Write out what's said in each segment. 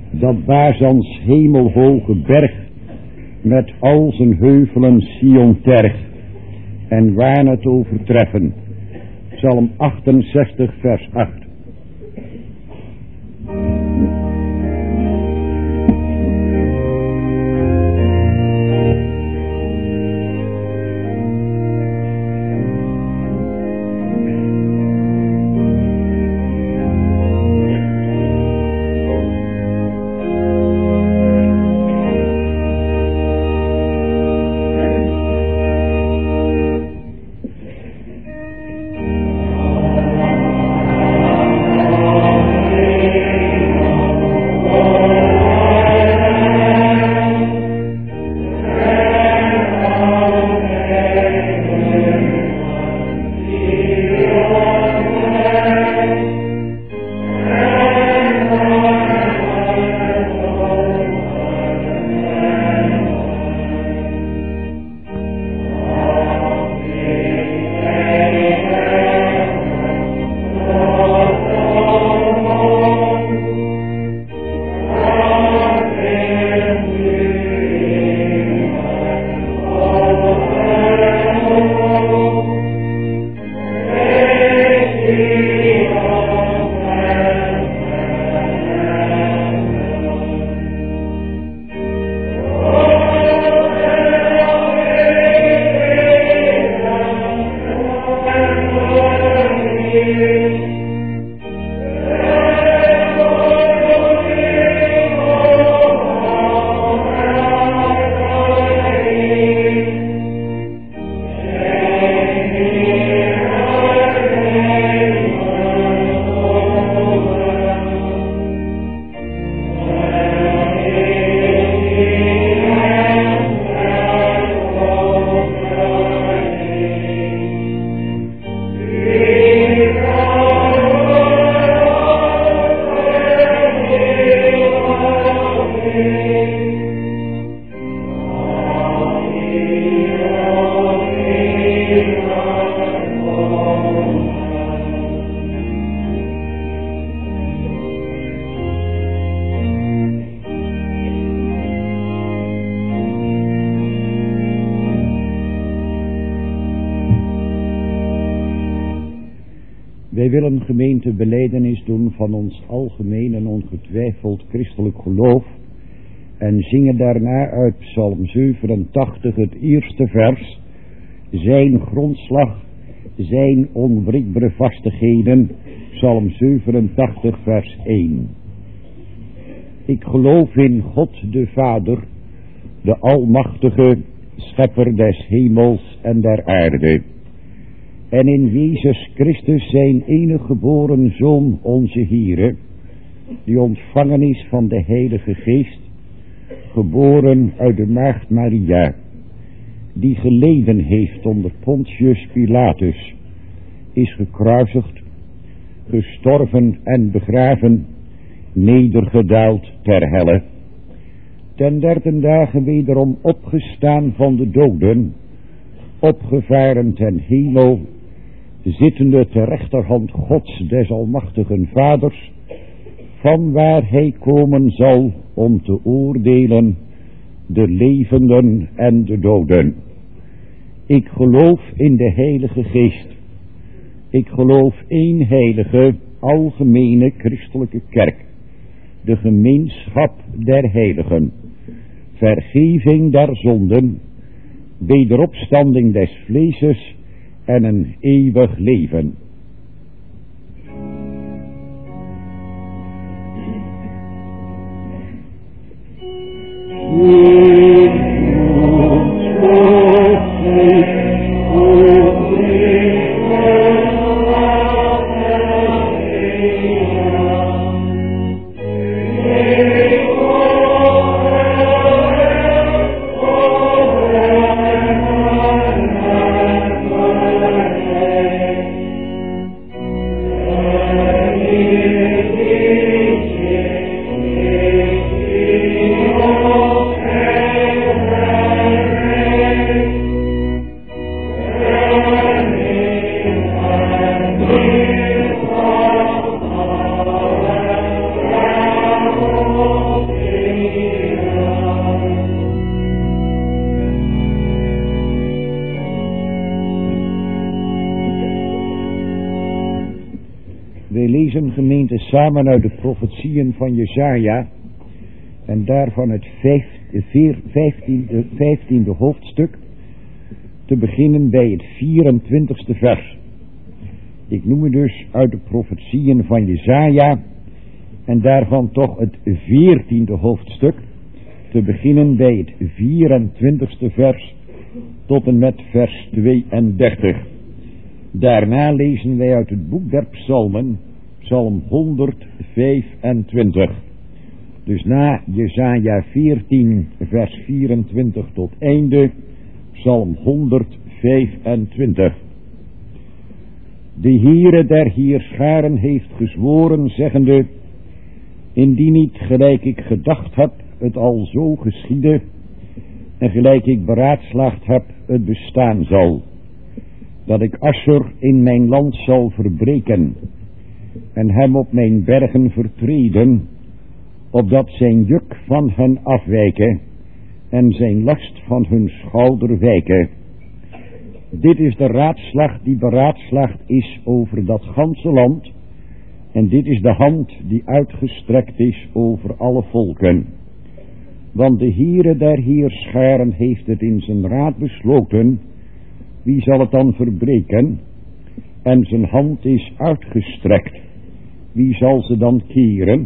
dat Bazans hemelhoge berg met al zijn heuvelen Sion terg en waan het overtreffen. Psalm 68 vers 8. Wij willen gemeente belijdenis doen van ons algemeen en ongetwijfeld christelijk geloof en zingen daarna uit Psalm 87 het eerste vers, zijn grondslag, zijn onwrikbare vastigheden, Psalm 87 vers 1. Ik geloof in God de Vader, de almachtige schepper des hemels en der aarde, en in Jezus Christus zijn enige geboren Zoon onze Here, die ontvangen is van de Heilige Geest, geboren uit de maagd Maria, die geleden heeft onder Pontius Pilatus, is gekruisigd, gestorven en begraven, nedergedaald ter helle, ten derde dagen wederom opgestaan van de doden, opgevaren ten hemel, zittende ter rechterhand Gods des almachtigen Vaders, van waar hij komen zal om te oordelen de levenden en de doden. Ik geloof in de Heilige Geest. Ik geloof één heilige, algemene christelijke kerk, de gemeenschap der heiligen, vergeving der zonden, wederopstanding des vleeses en een eeuwig leven. gemeente samen uit de profetieën van Jesaja en daarvan het 15e hoofdstuk, te beginnen bij het 24e vers. Ik noem het dus uit de profetieën van Jesaja en daarvan toch het 14e hoofdstuk, te beginnen bij het 24e vers tot en met vers 32. Daarna lezen wij uit het boek der psalmen, psalm 125. Dus na Jesaja 14 vers 24 tot einde, psalm 125. De Heere der Heerscharen heeft gezworen, zeggende: indien niet gelijk ik gedacht heb, het al zo geschiede, en gelijk ik beraadslaagd heb, het bestaan zal, dat ik Assur in mijn land zal verbreken, en hem op mijn bergen vertreden, opdat zijn juk van hen afwijke, en zijn last van hun schouder wijke. Dit is de raadslag die beraadslaagd is over dat ganse land, en dit is de hand die uitgestrekt is over alle volken. Want de Heere der Heerscharen heeft het in zijn raad besloten, wie zal het dan verbreken? En zijn hand is uitgestrekt, wie zal ze dan keren?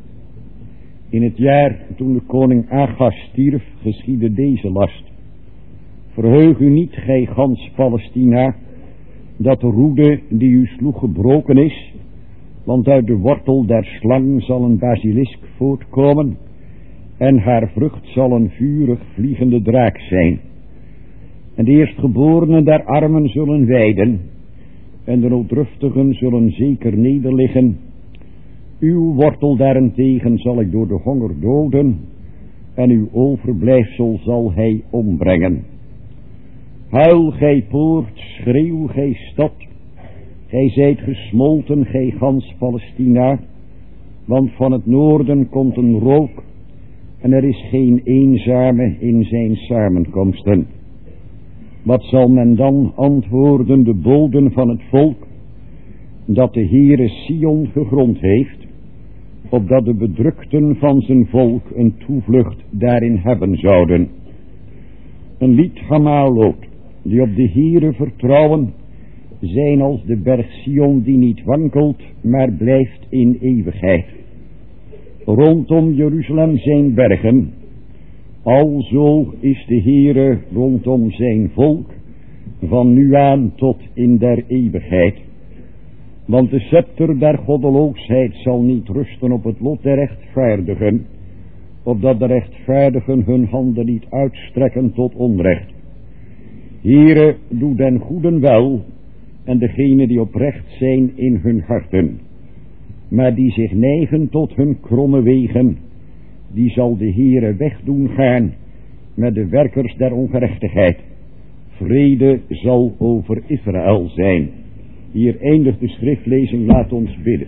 In het jaar toen de koning Agas stierf, geschiedde deze last: verheug u niet, gij gans Palestina, dat de roede die u sloeg gebroken is, want uit de wortel der slang zal een basilisk voortkomen, en haar vrucht zal een vurig vliegende draak zijn. En de eerstgeborenen der armen zullen wijden, en de nooddruftigen zullen zeker nederliggen. Uw wortel daarentegen zal ik door de honger doden, en uw overblijfsel zal hij ombrengen. Huil, gij poort, schreeuw, gij stad, gij zijt gesmolten, gij gans Palestina, want van het noorden komt een rook, en er is geen eenzame in zijn samenkomsten. Wat zal men dan antwoorden, de boden van het volk, dat de Heere Sion gegrond heeft, opdat de bedrukten van zijn volk een toevlucht daarin hebben zouden. Een lied Gamaalot, die op de Heere vertrouwen, zijn als de berg Sion die niet wankelt, maar blijft in eeuwigheid. Rondom Jeruzalem zijn bergen, alzo is de Heere rondom zijn volk, van nu aan tot in der eeuwigheid. Want de scepter der goddeloosheid zal niet rusten op het lot der rechtvaardigen, opdat de rechtvaardigen hun handen niet uitstrekken tot onrecht. Heere, doe den goeden wel, en degenen die oprecht zijn in hun harten, maar die zich neigen tot hun kromme wegen, die zal de Heere wegdoen gaan met de werkers der ongerechtigheid. Vrede zal over Israël zijn. Hier eindigt de schriftlezing, laat ons bidden.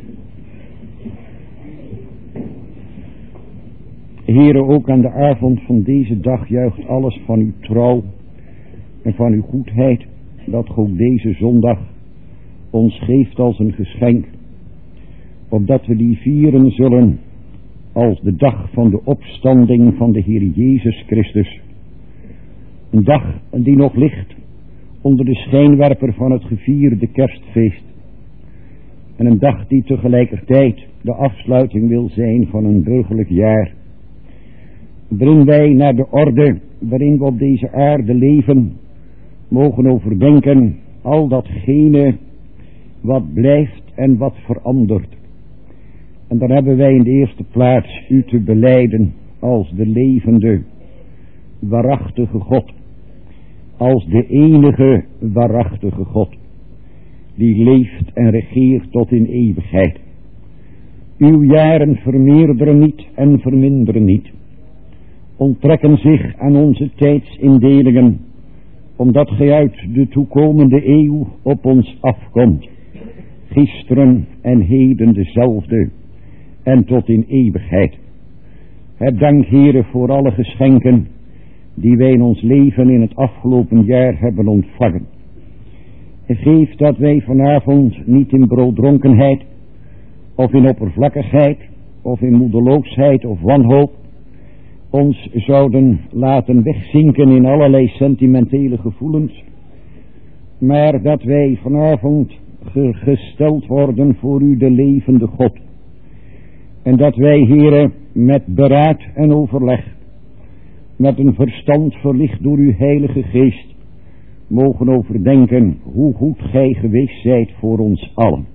Heere, ook aan de avond van deze dag juicht alles van uw trouw en van uw goedheid, dat ook deze zondag ons geeft als een geschenk, opdat we die vieren zullen als de dag van de opstanding van de Heer Jezus Christus. Een dag die nog ligt onder de schijnwerper van het gevierde kerstfeest. En een dag die tegelijkertijd de afsluiting wil zijn van een burgerlijk jaar, waarin wij naar de orde waarin we op deze aarde leven mogen overdenken al datgene wat blijft en wat verandert. En dan hebben wij in de eerste plaats u te belijden als de levende, waarachtige God, als de enige waarachtige God, die leeft en regeert tot in eeuwigheid. Uw jaren vermeerderen niet en verminderen niet, onttrekken zich aan onze tijdsindelingen, omdat gij uit de toekomende eeuw op ons afkomt, gisteren en heden dezelfde, en tot in eeuwigheid. Heb dank, Heere, voor alle geschenken die wij in ons leven in het afgelopen jaar hebben ontvangen. En geef dat wij vanavond niet in brooddronkenheid, of in oppervlakkigheid, of in moedeloosheid of wanhoop, ons zouden laten wegzinken in allerlei sentimentele gevoelens, maar dat wij vanavond gesteld worden voor u, de levende God. En dat wij, Heere, met beraad en overleg, met een verstand verlicht door uw Heilige Geest, mogen overdenken hoe goed gij geweest zijt voor ons allen.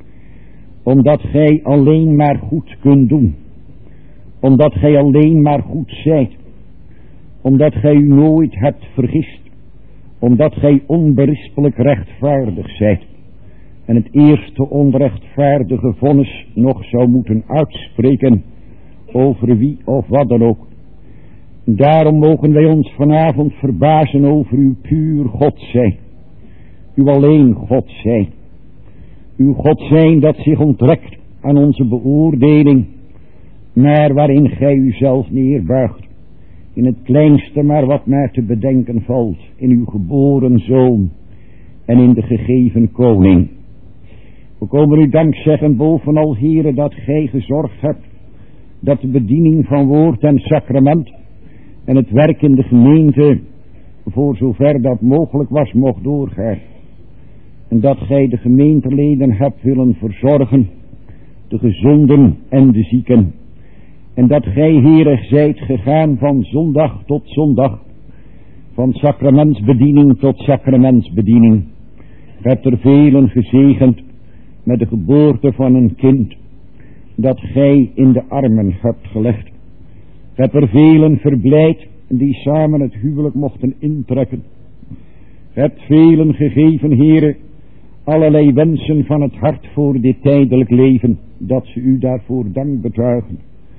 Omdat gij alleen maar goed kunt doen. Omdat gij alleen maar goed zijt. Omdat gij u nooit hebt vergist. Omdat gij onberispelijk rechtvaardig zijt. En het eerste onrechtvaardige vonnis nog zou moeten uitspreken over wie of wat dan ook. Daarom mogen wij ons vanavond verbazen over uw puur God zijn. Uw alleen God zijn. Uw God zijn dat zich onttrekt aan onze beoordeling, maar waarin gij uzelf neerbuigt. In het kleinste maar wat maar te bedenken valt, in uw geboren Zoon en in de gegeven Koning. We komen u dank zeggen bovenal, Heere, dat gij gezorgd hebt dat de bediening van woord en sacrament en het werk in de gemeente, voor zover dat mogelijk was, mocht doorgaan. En dat gij de gemeenteleden hebt willen verzorgen, de gezonden en de zieken. En dat gij, Heere, zijt gegaan van zondag tot zondag, van sacramentsbediening tot sacramentsbediening. Gij hebt er velen gezegend met de geboorte van een kind, dat gij in de armen hebt gelegd. Gij hebt er velen verblijd die samen het huwelijk mochten intrekken. Gij hebt velen gegeven, Heere, allerlei wensen van het hart voor dit tijdelijk leven, dat ze u daarvoor dank betuigen.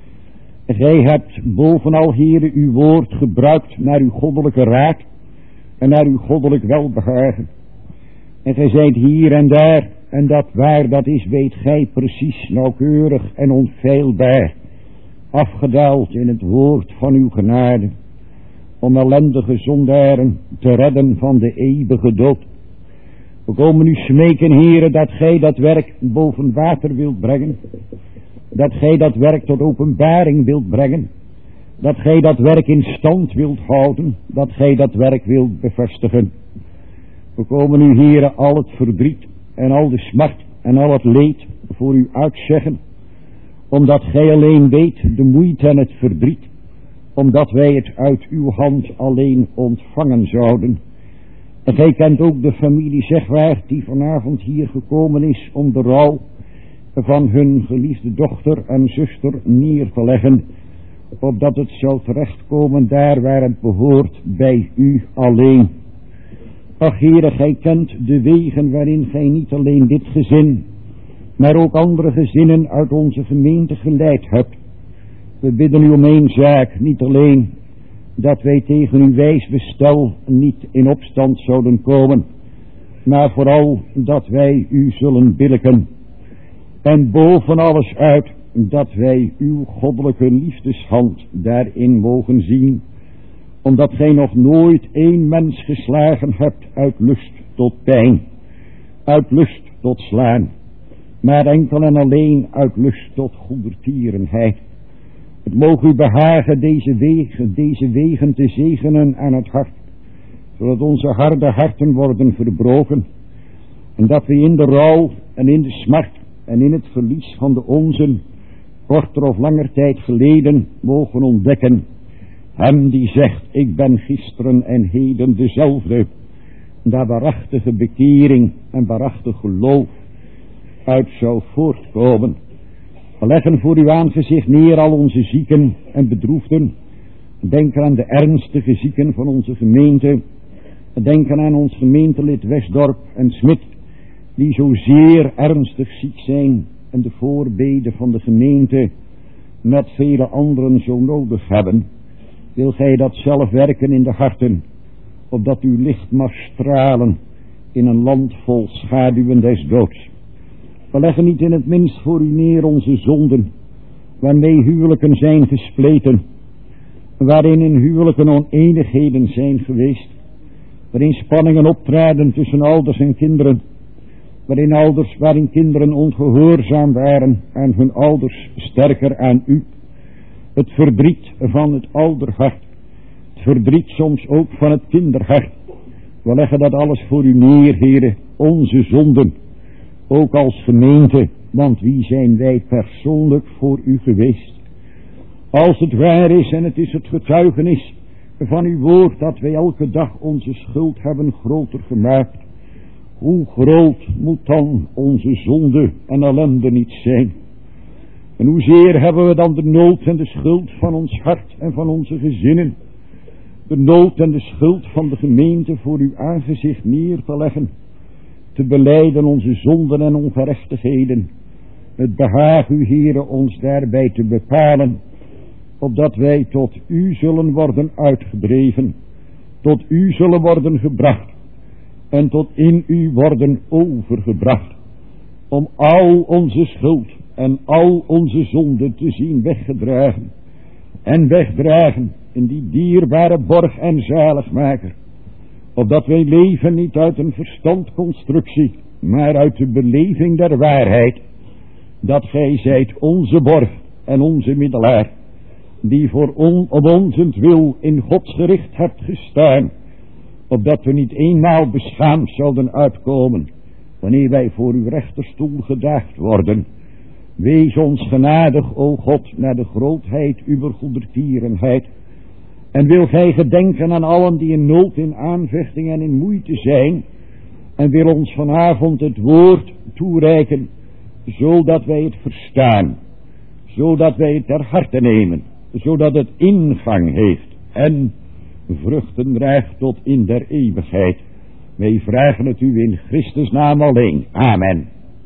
En gij hebt bovenal, Heere, uw woord gebruikt naar uw goddelijke raad en naar uw goddelijk welbehagen. En gij zijt hier en daar, en dat waar dat is, weet gij precies, nauwkeurig en onfeilbaar, afgedaald in het woord van uw genade, om ellendige zondaren te redden van de eeuwige dood. We komen u smeken, Heere, dat gij dat werk boven water wilt brengen, dat gij dat werk tot openbaring wilt brengen, dat gij dat werk in stand wilt houden, dat gij dat werk wilt bevestigen. We komen u, Heere, al het verdriet en al de smart en al het leed voor u uitzeggen, omdat gij alleen weet de moeite en het verdriet, omdat wij het uit uw hand alleen ontvangen zouden. En gij kent ook de familie Zegwaard die vanavond hier gekomen is om de rouw van hun geliefde dochter en zuster neer te leggen, opdat het zal terechtkomen daar waar het behoort, bij u alleen. Ach, Heere, gij kent de wegen waarin gij niet alleen dit gezin, maar ook andere gezinnen uit onze gemeente geleid hebt. We bidden u om één zaak, niet alleen dat wij tegen uw wijs bestel niet in opstand zouden komen, maar vooral dat wij u zullen billijken. En boven alles uit dat wij uw goddelijke liefdeshand daarin mogen zien, omdat gij nog nooit één mens geslagen hebt uit lust tot pijn, uit lust tot slaan, maar enkel en alleen uit lust tot goedertierenheid. Het mogen u behagen deze wegen te zegenen aan het hart, zodat onze harde harten worden verbroken, en dat we in de rouw en in de smart en in het verlies van de onzen, korter of langer tijd geleden, mogen ontdekken, hem die zegt, ik ben gisteren en heden dezelfde, daar waarachtige bekering en waarachtig geloof uit zou voortkomen. We leggen voor uw aangezicht neer al onze zieken en bedroefden. Denken aan de ernstige zieken van onze gemeente. Denken aan ons gemeentelid Westdorp en Smit, die zo zeer ernstig ziek zijn en de voorbeden van de gemeente met vele anderen zo nodig hebben. Wil gij dat zelf werken in de harten, opdat uw licht mag stralen in een land vol schaduwen des doods. We leggen niet in het minst voor u neer onze zonden, waarmee huwelijken zijn gespleten, waarin in huwelijken oneenigheden zijn geweest, waarin spanningen optraden tussen ouders en kinderen, waarin kinderen ongehoorzaam waren en hun ouders sterker aan u. Het verdriet van het ouderhart, het verdriet soms ook van het kinderhart. We leggen dat alles voor u neer, Heere, onze zonden, ook als gemeente, want wie zijn wij persoonlijk voor u geweest? Als het waar is en het is het getuigenis van uw woord dat wij elke dag onze schuld hebben groter gemaakt, hoe groot moet dan onze zonde en ellende niet zijn? En hoezeer hebben we dan de nood en de schuld van ons hart en van onze gezinnen, de nood en de schuld van de gemeente voor uw aangezicht neer te leggen, te belijden onze zonden en ongerechtigheden. Het behaagt u, Heere, ons daarbij te bepalen, opdat wij tot u zullen worden uitgedreven, tot u zullen worden gebracht en tot in u worden overgebracht, om al onze schuld en al onze zonden te zien weggedragen en wegdragen in die dierbare borg en zaligmaker, opdat wij leven niet uit een verstandconstructie, maar uit de beleving der waarheid, dat gij zijt onze borg en onze middelaar, die voor op onzentwil in Gods gericht hebt gestaan, opdat we niet eenmaal beschaamd zouden uitkomen, wanneer wij voor uw rechterstoel gedaagd worden. Wees ons genadig, o God, naar de grootheid uw goedertierenheid. En wil gij gedenken aan allen die in nood, in aanvechting en in moeite zijn. En wil ons vanavond het woord toereiken, zodat wij het verstaan. Zodat wij het ter harte nemen. Zodat het ingang heeft en vruchten draagt tot in der eeuwigheid. Wij vragen het u in Christus naam alleen. Amen.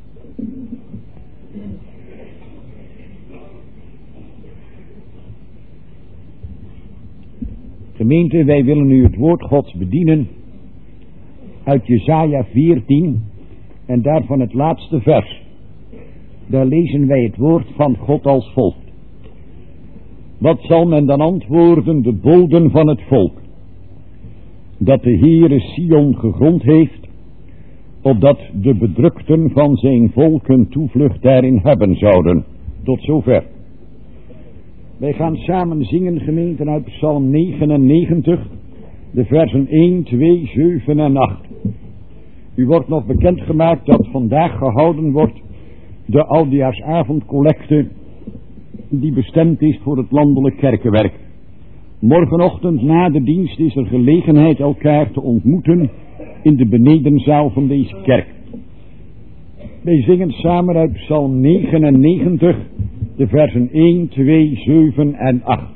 Gemeente, wij willen u het woord Gods bedienen uit Jesaja 14 en daarvan het laatste vers. Daar lezen wij het woord van God als volgt. Wat zal men dan antwoorden, de boden van het volk? Dat de Heere Sion gegrond heeft, opdat de bedrukten van zijn volken toevlucht daarin hebben zouden. Tot zover. Wij gaan samen zingen, gemeenten, uit Psalm 99, de versen 1, 2, 7 en 8. U wordt nog bekendgemaakt dat vandaag gehouden wordt de oudejaarsavondcollecte, die bestemd is voor het landelijk kerkenwerk. Morgenochtend na de dienst is er gelegenheid elkaar te ontmoeten in de benedenzaal van deze kerk. Wij zingen samen uit Psalm 99, de versen 1, 2, 7 en 8.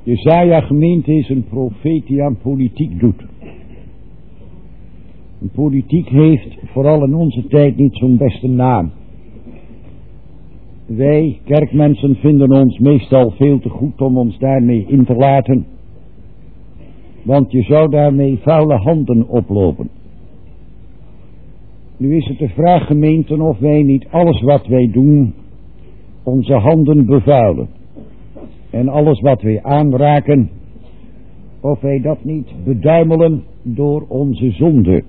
Jesaja gemeente is een profeet die aan politiek doet. En politiek heeft vooral in onze tijd niet zo'n beste naam. Wij kerkmensen vinden ons meestal veel te goed om ons daarmee in te laten. Want je zou daarmee vuile handen oplopen. Nu is het de vraag, gemeenten, of wij niet alles wat wij doen onze handen bevuilen. En alles wat wij aanraken, of wij dat niet beduimelen door onze zonde.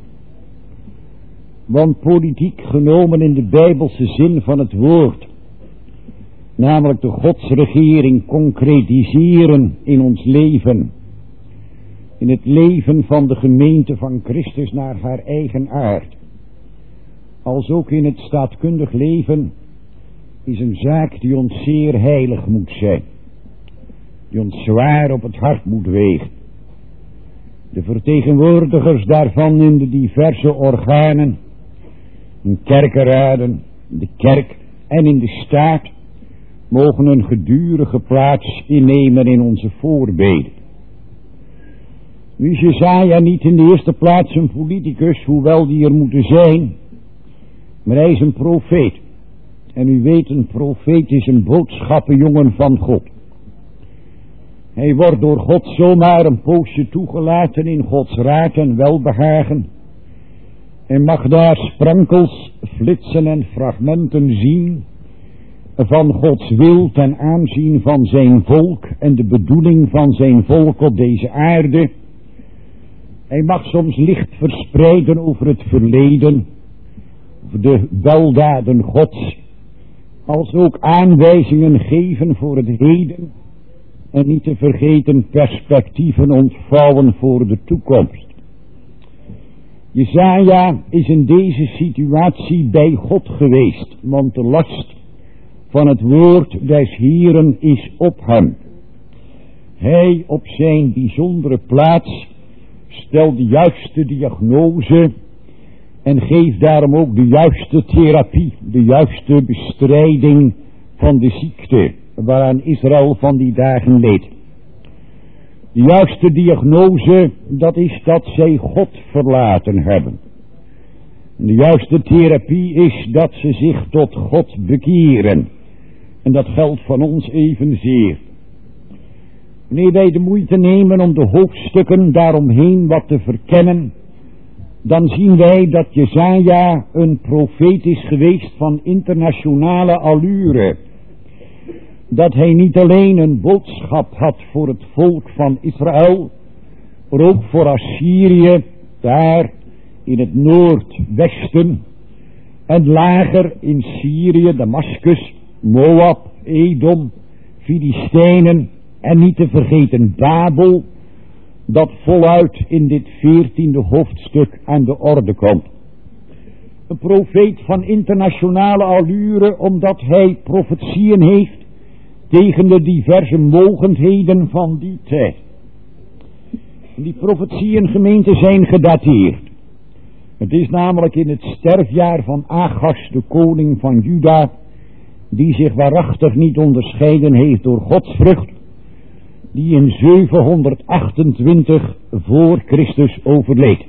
Want politiek genomen in de bijbelse zin van het woord, namelijk de godsregering concretiseren in ons leven, in het leven van de gemeente van Christus naar haar eigen aard, als ook in het staatkundig leven, is een zaak die ons zeer heilig moet zijn, die ons zwaar op het hart moet wegen. De vertegenwoordigers daarvan in de diverse organen, in kerkenraden, de kerk en in de staat, mogen een gedurige plaats innemen in onze voorbeden. Nu is Jesaja niet in de eerste plaats een politicus, hoewel die er moeten zijn, maar hij is een profeet. En u weet, een profeet is een boodschappenjongen van God. Hij wordt door God zomaar een poosje toegelaten in Gods raad en welbehagen. En mag daar sprankels, flitsen en fragmenten zien van Gods wil ten aanzien van zijn volk en de bedoeling van zijn volk op deze aarde. Hij mag soms licht verspreiden over het verleden, over de weldaden Gods, als ook aanwijzingen geven voor het heden en niet te vergeten perspectieven ontvouwen voor de toekomst. Jesaja is in deze situatie bij God geweest, want de last van het woord des Heeren is op hem. Hij op zijn bijzondere plaats stelt de juiste diagnose en geeft daarom ook de juiste therapie, de juiste bestrijding van de ziekte waaraan Israël van die dagen leed. De juiste diagnose, dat is dat zij God verlaten hebben. De juiste therapie is dat ze zich tot God bekeren. En dat geldt van ons evenzeer. Wanneer wij de moeite nemen om de hoofdstukken daaromheen wat te verkennen, dan zien wij dat Jesaja een profeet is geweest van internationale allure. Dat hij niet alleen een boodschap had voor het volk van Israël, maar ook voor Assyrië, daar in het noordwesten, en lager in Syrië, Damascus, Moab, Edom, Filistijnen en niet te vergeten Babel, dat voluit in dit 14e hoofdstuk aan de orde komt. Een profeet van internationale allure, omdat hij profetieën heeft tegen de diverse mogendheden van die tijd. Die profetieën, gemeente, zijn gedateerd. Het is namelijk in het sterfjaar van Achas, de koning van Juda, die zich waarachtig niet onderscheiden heeft door godsvrucht, die in 728 voor Christus overleed.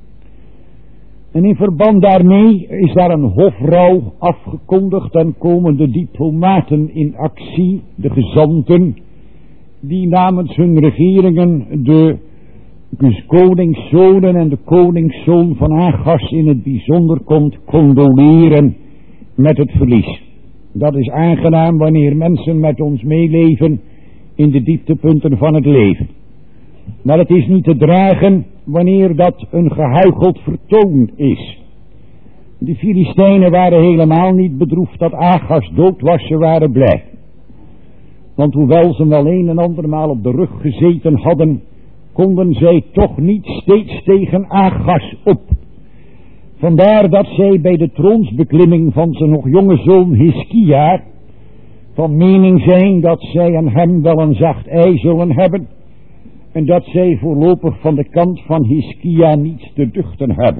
En in verband daarmee is daar een hofrouw afgekondigd en komen de diplomaten in actie, de gezanten, die namens hun regeringen de koningszonen en de koningszoon van Achas in het bijzonder komt condoleren met het verlies. Dat is aangenaam wanneer mensen met ons meeleven in de dieptepunten van het leven. Maar het is niet te dragen wanneer dat een gehuicheld vertoon is. De Filistijnen waren helemaal niet bedroefd dat Achas dood was, ze waren blij. Want hoewel ze wel een en andermaal op de rug gezeten hadden, konden zij toch niet steeds tegen Achas op. Vandaar dat zij bij de troonsbeklimming van zijn nog jonge zoon Hiskia van mening zijn dat zij aan hem wel een zacht ei zullen hebben en dat zij voorlopig van de kant van Hiskia niets te duchten hebben.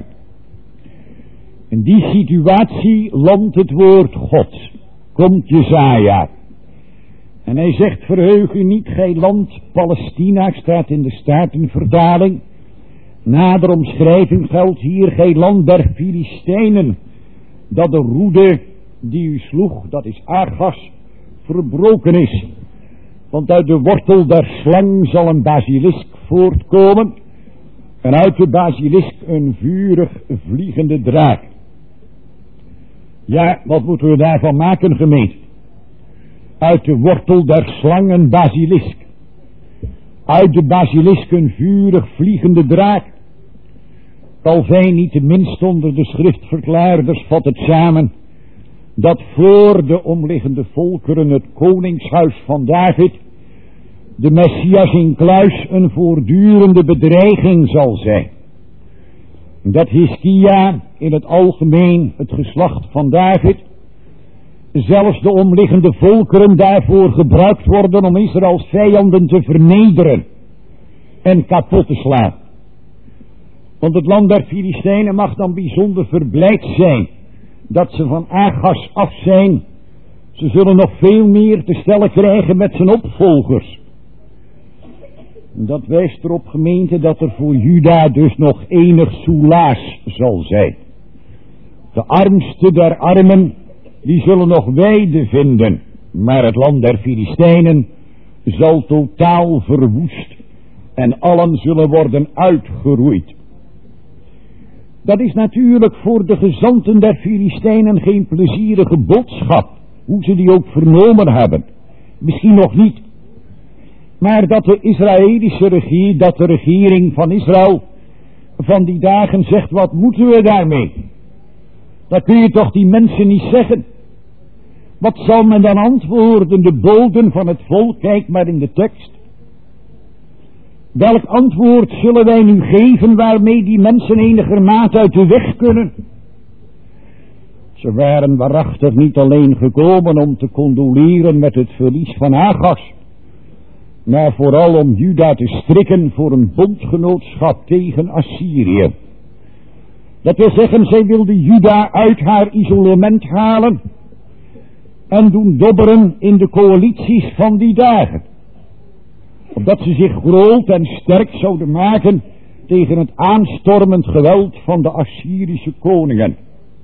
In die situatie landt het woord Gods, komt Jesaja. En hij zegt, verheug u niet, gij land Palestina, staat in de Statenvertaling. Nader omschrijving geldt hier, gij land der Filistijnen, dat de roede die u sloeg, dat is Agas, verbroken is. Want uit de wortel der slang zal een basilisk voortkomen, en uit de basilisk een vurig vliegende draak. Ja, wat moeten we daarvan maken, gemeente? Uit de wortel der slang een basilisk. Uit de basilisk een vurig vliegende draak. Calvijn niet de minst onder de schriftverklaarders vat het samen, dat voor de omliggende volkeren het koningshuis van David, de Messias in kluis, een voortdurende bedreiging zal zijn. Dat Hiskia in het algemeen, het geslacht van David, zelfs de omliggende volkeren daarvoor gebruikt worden om Israëls vijanden te vernederen en kapot te slaan. Want het land der Filistijnen mag dan bijzonder verblijd zijn dat ze van Agas af zijn. Ze zullen nog veel meer te stellen krijgen met zijn opvolgers. Dat wijst erop, gemeente, dat er voor Juda dus nog enig soelaas zal zijn. De armste der armen, die zullen nog weide vinden, maar het land der Filistijnen zal totaal verwoest en allen zullen worden uitgeroeid. Dat is natuurlijk voor de gezanten der Filistijnen geen plezierige boodschap, hoe ze die ook vernomen hebben. Misschien nog niet. Maar dat de Israëlische regering, dat de regering van Israël van die dagen zegt, wat moeten we daarmee? Dat kun je toch die mensen niet zeggen. Wat zal men dan antwoorden, de boden van het volk? Kijk maar in de tekst. Welk antwoord zullen wij nu geven waarmee die mensen enigermate uit de weg kunnen? Ze waren waarachtig niet alleen gekomen om te condoleren met het verlies van Agas, maar vooral om Juda te strikken voor een bondgenootschap tegen Assyrië. Dat wil zeggen, zij wilde Juda uit haar isolement halen en doen dobberen in de coalities van die dagen. Opdat ze zich groot en sterk zouden maken tegen het aanstormend geweld van de Assyrische koningen.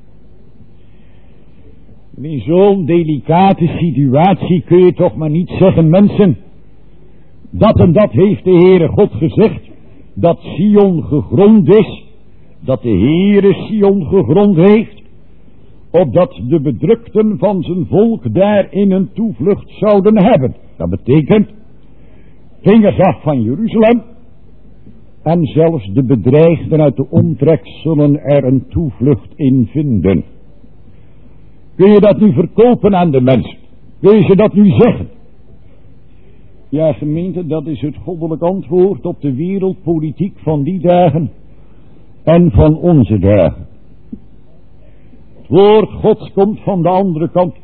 In zo'n delicate situatie kun je toch maar niet zeggen, mensen, dat en dat heeft de Heere God gezegd, dat Sion gegrond is, dat de Heere Sion gegrond heeft, opdat de bedrukten van zijn volk daarin een toevlucht zouden hebben. Dat betekent, vingers af van Jeruzalem, en zelfs de bedreigden uit de omtrek zullen er een toevlucht in vinden. Kun je dat nu verkopen aan de mensen? Kun je ze dat nu zeggen? Ja, gemeente, dat is het goddelijk antwoord op de wereldpolitiek van die dagen en van onze dagen. Het woord Gods komt van de andere kant.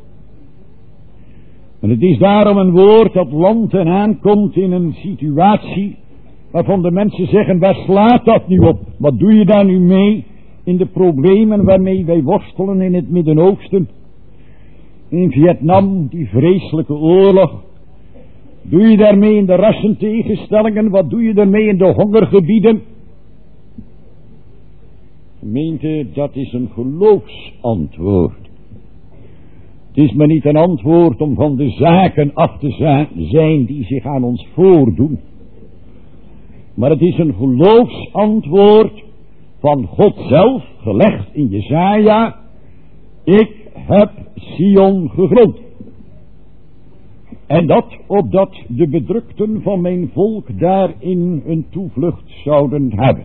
En het is daarom een woord dat landt en aankomt in een situatie waarvan de mensen zeggen, waar slaat dat nu op? Wat doe je daar nu mee in de problemen waarmee wij worstelen in het Midden-Oosten? In Vietnam, die vreselijke oorlog. Doe je daarmee in de rassentegenstellingen? Wat doe je daarmee in de hongergebieden? Gemeente, dat is een geloofsantwoord. Het is maar niet een antwoord om van de zaken af te zijn die zich aan ons voordoen. Maar het is een geloofsantwoord van God zelf, gelegd in Jesaja. Ik heb Sion gegrond. En dat opdat de bedrukten van mijn volk daarin een toevlucht zouden hebben.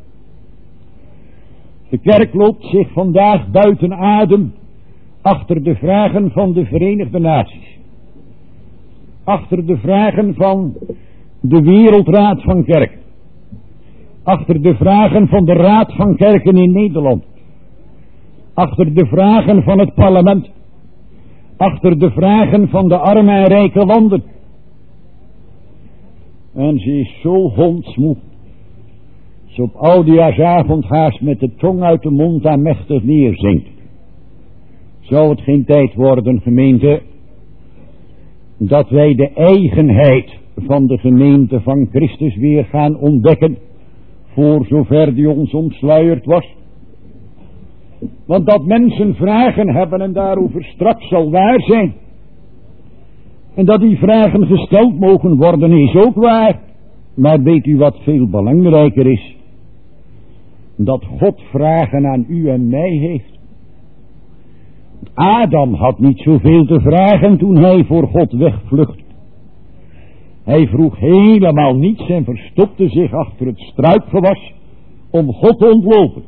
De kerk loopt zich vandaag buiten adem achter de vragen van de Verenigde Naties. Achter de vragen van de Wereldraad van Kerken. Achter de vragen van de Raad van Kerken in Nederland. Achter de vragen van het parlement. Achter de vragen van de arme en rijke landen. En ze is zo hondsmoe. Ze op oudejaarsavond haast met de tong uit de mond aanmächtig neerzinkt. Zou het geen tijd worden, gemeente, dat wij de eigenheid van de gemeente van Christus weer gaan ontdekken, voor zover die ons omsluierd was. Want dat mensen vragen hebben en daarover straks zal waar zijn. En dat die vragen gesteld mogen worden is ook waar. Maar weet u wat veel belangrijker is? Dat God vragen aan u en mij heeft. Adam had niet zoveel te vragen toen hij voor God wegvluchtte. Hij vroeg helemaal niets en verstopte zich achter het struikgewas om God te ontlopen.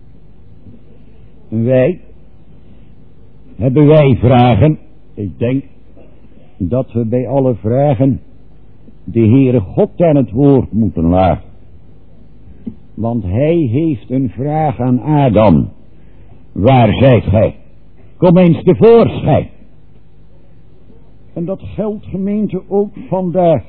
En wij, hebben wij vragen? Ik denk dat we bij alle vragen de Heere God aan het woord moeten laten. Want hij heeft een vraag aan Adam. Waar zijt gij? Kom eens tevoorschijn. En dat geldt, gemeente, ook vandaag.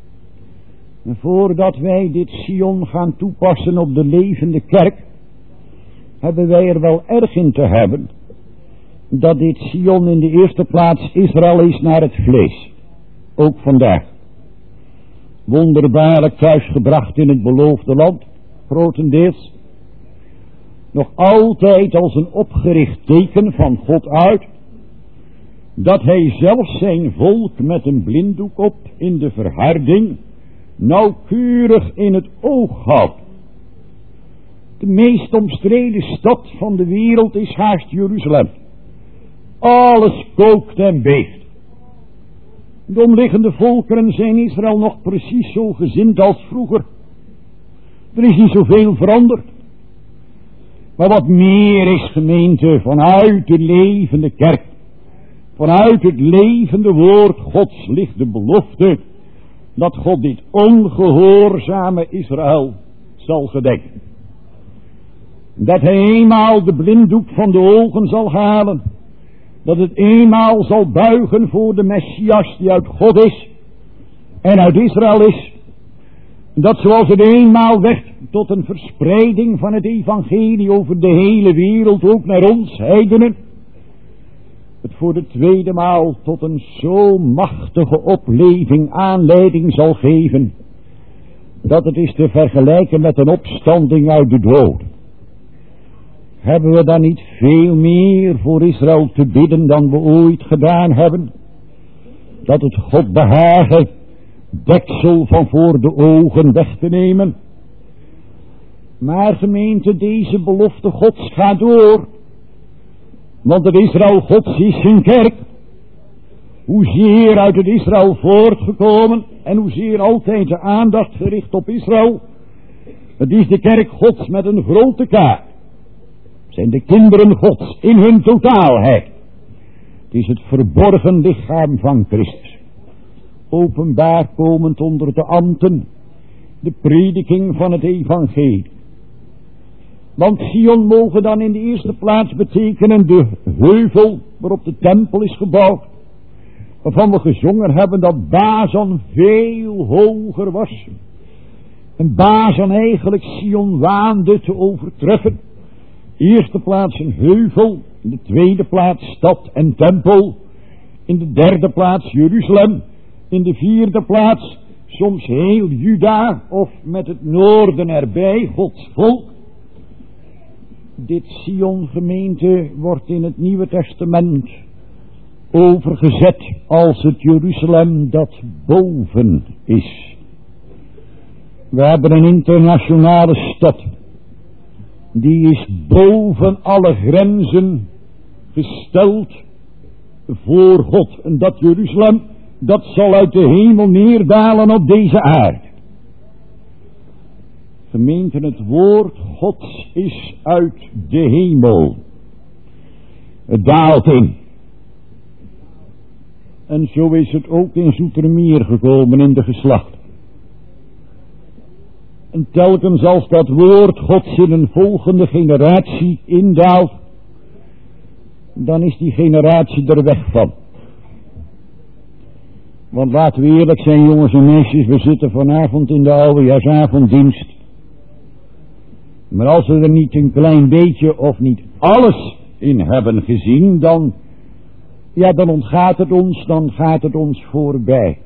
En voordat wij dit Sion gaan toepassen op de levende kerk, hebben wij er wel erg in te hebben dat dit Sion in de eerste plaats Israël is naar het vlees. Ook vandaag. Wonderbaarlijk thuisgebracht in het beloofde land, grotendeels. Nog altijd als een opgericht teken van God uit, dat hij zelfs zijn volk met een blinddoek op in de verharding nauwkeurig in het oog houdt. De meest omstreden stad van de wereld is haast Jeruzalem. Alles kookt en beeft. De omliggende volkeren zijn Israël nog precies zo gezind als vroeger. Er is niet zoveel veranderd. Maar wat meer is, gemeente, vanuit de levende kerk, vanuit het levende woord Gods ligt de belofte dat God dit ongehoorzame Israël zal gedenken. Dat hij eenmaal de blinddoek van de ogen zal halen. Dat het eenmaal zal buigen voor de Messias die uit God is en uit Israël is. Dat zoals het eenmaal werd tot een verspreiding van het evangelie over de hele wereld, ook naar ons heidenen, het voor de tweede maal tot een zo machtige opleving aanleiding zal geven, dat het is te vergelijken met een opstanding uit de dood. Hebben we dan niet veel meer voor Israël te bidden dan we ooit gedaan hebben? Dat het God behagen deksel van voor de ogen weg te nemen. Maar gemeente, deze belofte Gods gaat door. Want het Israël Gods is zijn kerk. Hoezeer uit het Israël voortgekomen en hoezeer altijd de aandacht gericht op Israël. Het is de kerk Gods met een grote K. Zijn de kinderen Gods in hun totaalheid. Het is het verborgen lichaam van Christus. Openbaar komend onder de ambten. De prediking van het evangelie. Want Sion mogen dan in de eerste plaats betekenen de heuvel waarop de tempel is gebouwd. Waarvan we gezongen hebben dat Bazan veel hoger was. En Bazan eigenlijk Sion waande te overtreffen. Eerste plaats een heuvel, in de tweede plaats stad en tempel, in de derde plaats Jeruzalem, in de vierde plaats soms heel Juda of met het noorden erbij, Gods volk. Dit Sion gemeente wordt in het Nieuwe Testament overgezet als het Jeruzalem dat boven is. We hebben een internationale stad. Die is boven alle grenzen gesteld voor God. En dat Jeruzalem, dat zal uit de hemel neerdalen op deze aarde. Gemeente, het woord Gods is uit de hemel. Het daalt in. En zo is het ook in Zoetermeer gekomen in de geslacht. En telkens als dat woord Gods in een volgende generatie indaalt, dan is die generatie er weg van. Want laten we eerlijk zijn, jongens en meisjes, we zitten vanavond in de oudejaarsavonddienst. Maar als we er niet een klein beetje of niet alles in hebben gezien, dan ja, dan ontgaat het ons, dan gaat het ons voorbij.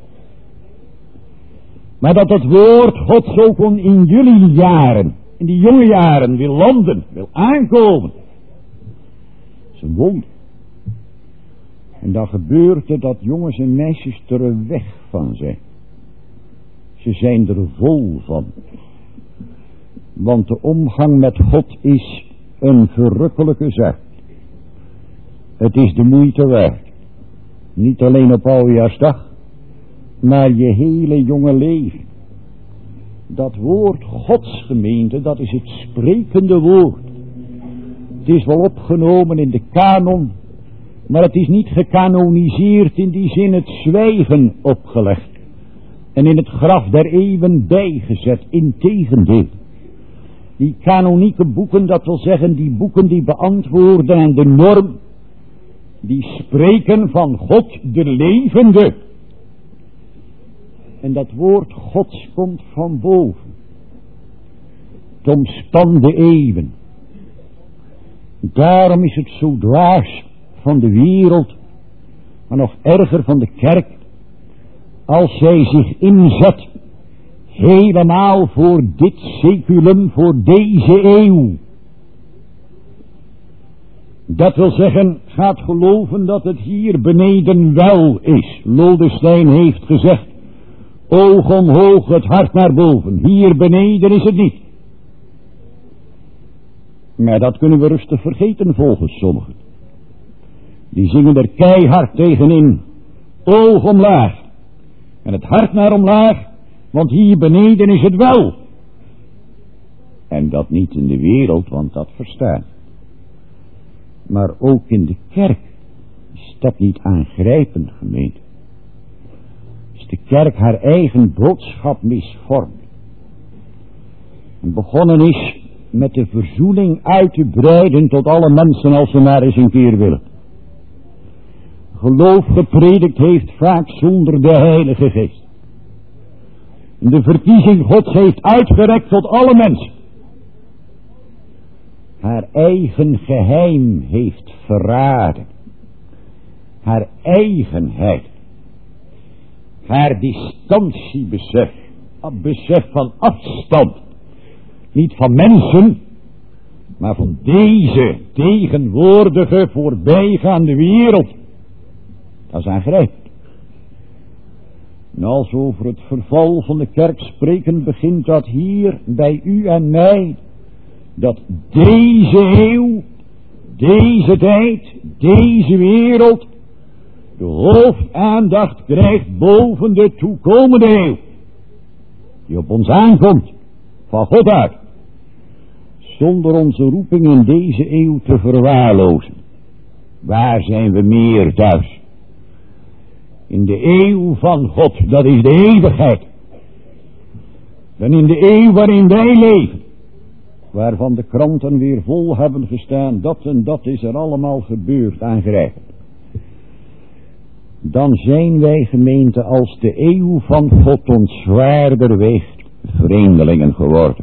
Maar dat het woord Gods ook in jullie jaren, in die jonge jaren, wil landen, wil aankomen. Dat is een wonder. En dan gebeurt het dat jongens en meisjes er weg van zijn. Ze zijn er vol van. Want de omgang met God is een verrukkelijke zaak. Het is de moeite waard. Niet alleen op Oudejaarsdag, maar je hele jonge leven. Dat woord Gods, gemeente, dat is het sprekende woord. Het is wel opgenomen in de kanon, maar het is niet gekanoniseerd in die zin het zwijgen opgelegd. En in het graf der eeuwen bijgezet, integendeel. Die kanonieke boeken, dat wil zeggen die boeken die beantwoorden aan de norm, die spreken van God de levende. En dat woord Gods komt van boven. Het omspan de eeuwen. Daarom is het zo dwaas van de wereld, maar nog erger van de kerk, als zij zich inzet helemaal voor dit seculum, voor deze eeuw. Dat wil zeggen, gaat geloven dat het hier beneden wel is. Lodestein heeft gezegd, oog omhoog, het hart naar boven. Hier beneden is het niet. Maar dat kunnen we rustig vergeten volgens sommigen. Die zingen er keihard tegenin, oog omlaag. En het hart naar omlaag, want hier beneden is het wel. En dat niet in de wereld, want dat verstaan. Maar ook in de kerk is dat niet aangrijpend, gemeente. Als de kerk haar eigen boodschap misvormt. En begonnen is met de verzoening uit te breiden tot alle mensen als ze maar eens een keer willen. Geloof gepredikt heeft vaak zonder de Heilige Geest. En de verkiezing Gods heeft uitgerekt tot alle mensen. Haar eigen geheim heeft verraden. Haar eigenheid. Haar distantiebesef. Besef van afstand. Niet van mensen, maar van deze tegenwoordige voorbijgaande wereld. Dat is aangrijpend. En als we over het verval van de kerk spreken, begint dat hier bij u en mij. Dat deze eeuw, deze tijd, deze wereld de hoofdaandacht krijgt boven de toekomende eeuw. Die op ons aankomt, van God uit. Zonder onze roeping in deze eeuw te verwaarlozen. Waar zijn we meer thuis? In de eeuw van God, dat is de eeuwigheid. Dan in de eeuw waarin wij leven. Waarvan de kranten weer vol hebben gestaan, dat en dat is er allemaal gebeurd, aangrijpend. Dan zijn wij, gemeente, als de eeuw van God ons zwaarder weegt, vreemdelingen geworden.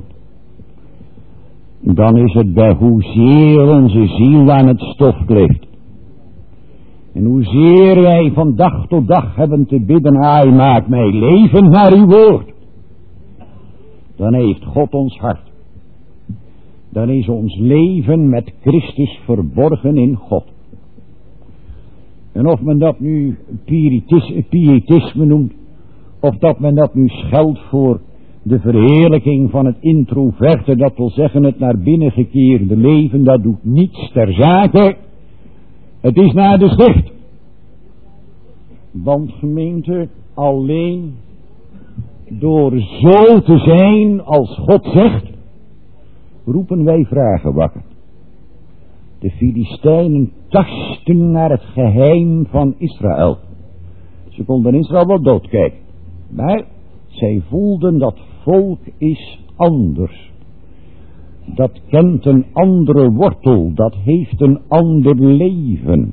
Dan is het bij hoezeer onze ziel aan het stof kleeft. En hoezeer wij van dag tot dag hebben te bidden, Hij maakt mij leven naar uw woord. Dan heeft God ons hart. Dan is ons leven met Christus verborgen in God. En of men dat nu pietisme noemt, of dat men dat nu scheldt voor de verheerlijking van het introverte, dat wil zeggen het naar binnen gekeerde leven, dat doet niets ter zake. Het is naar de schrift. Want gemeente, alleen door zo te zijn als God zegt, roepen wij vragen wakker. De Filistijnen tasten naar het geheim van Israël. Ze konden Israël wel doodkijken. Maar zij voelden dat volk is anders. Dat kent een andere wortel. Dat heeft een ander leven.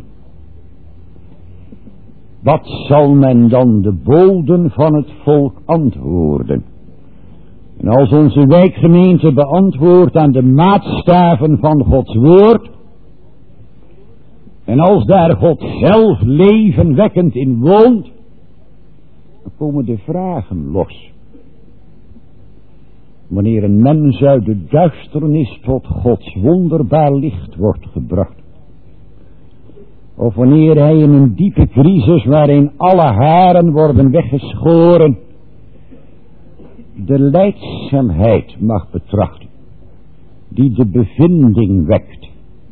Wat zal men dan de boden van het volk antwoorden? En als onze wijkgemeente beantwoordt aan de maatstaven van Gods woord, En als daar God zelf levenwekkend in woont, dan komen de vragen los. Wanneer een mens uit de duisternis tot Gods wonderbaar licht wordt gebracht. Of wanneer hij in een diepe crisis waarin alle haren worden weggeschoren, de lijdzaamheid mag betrachten, die de bevinding wekt,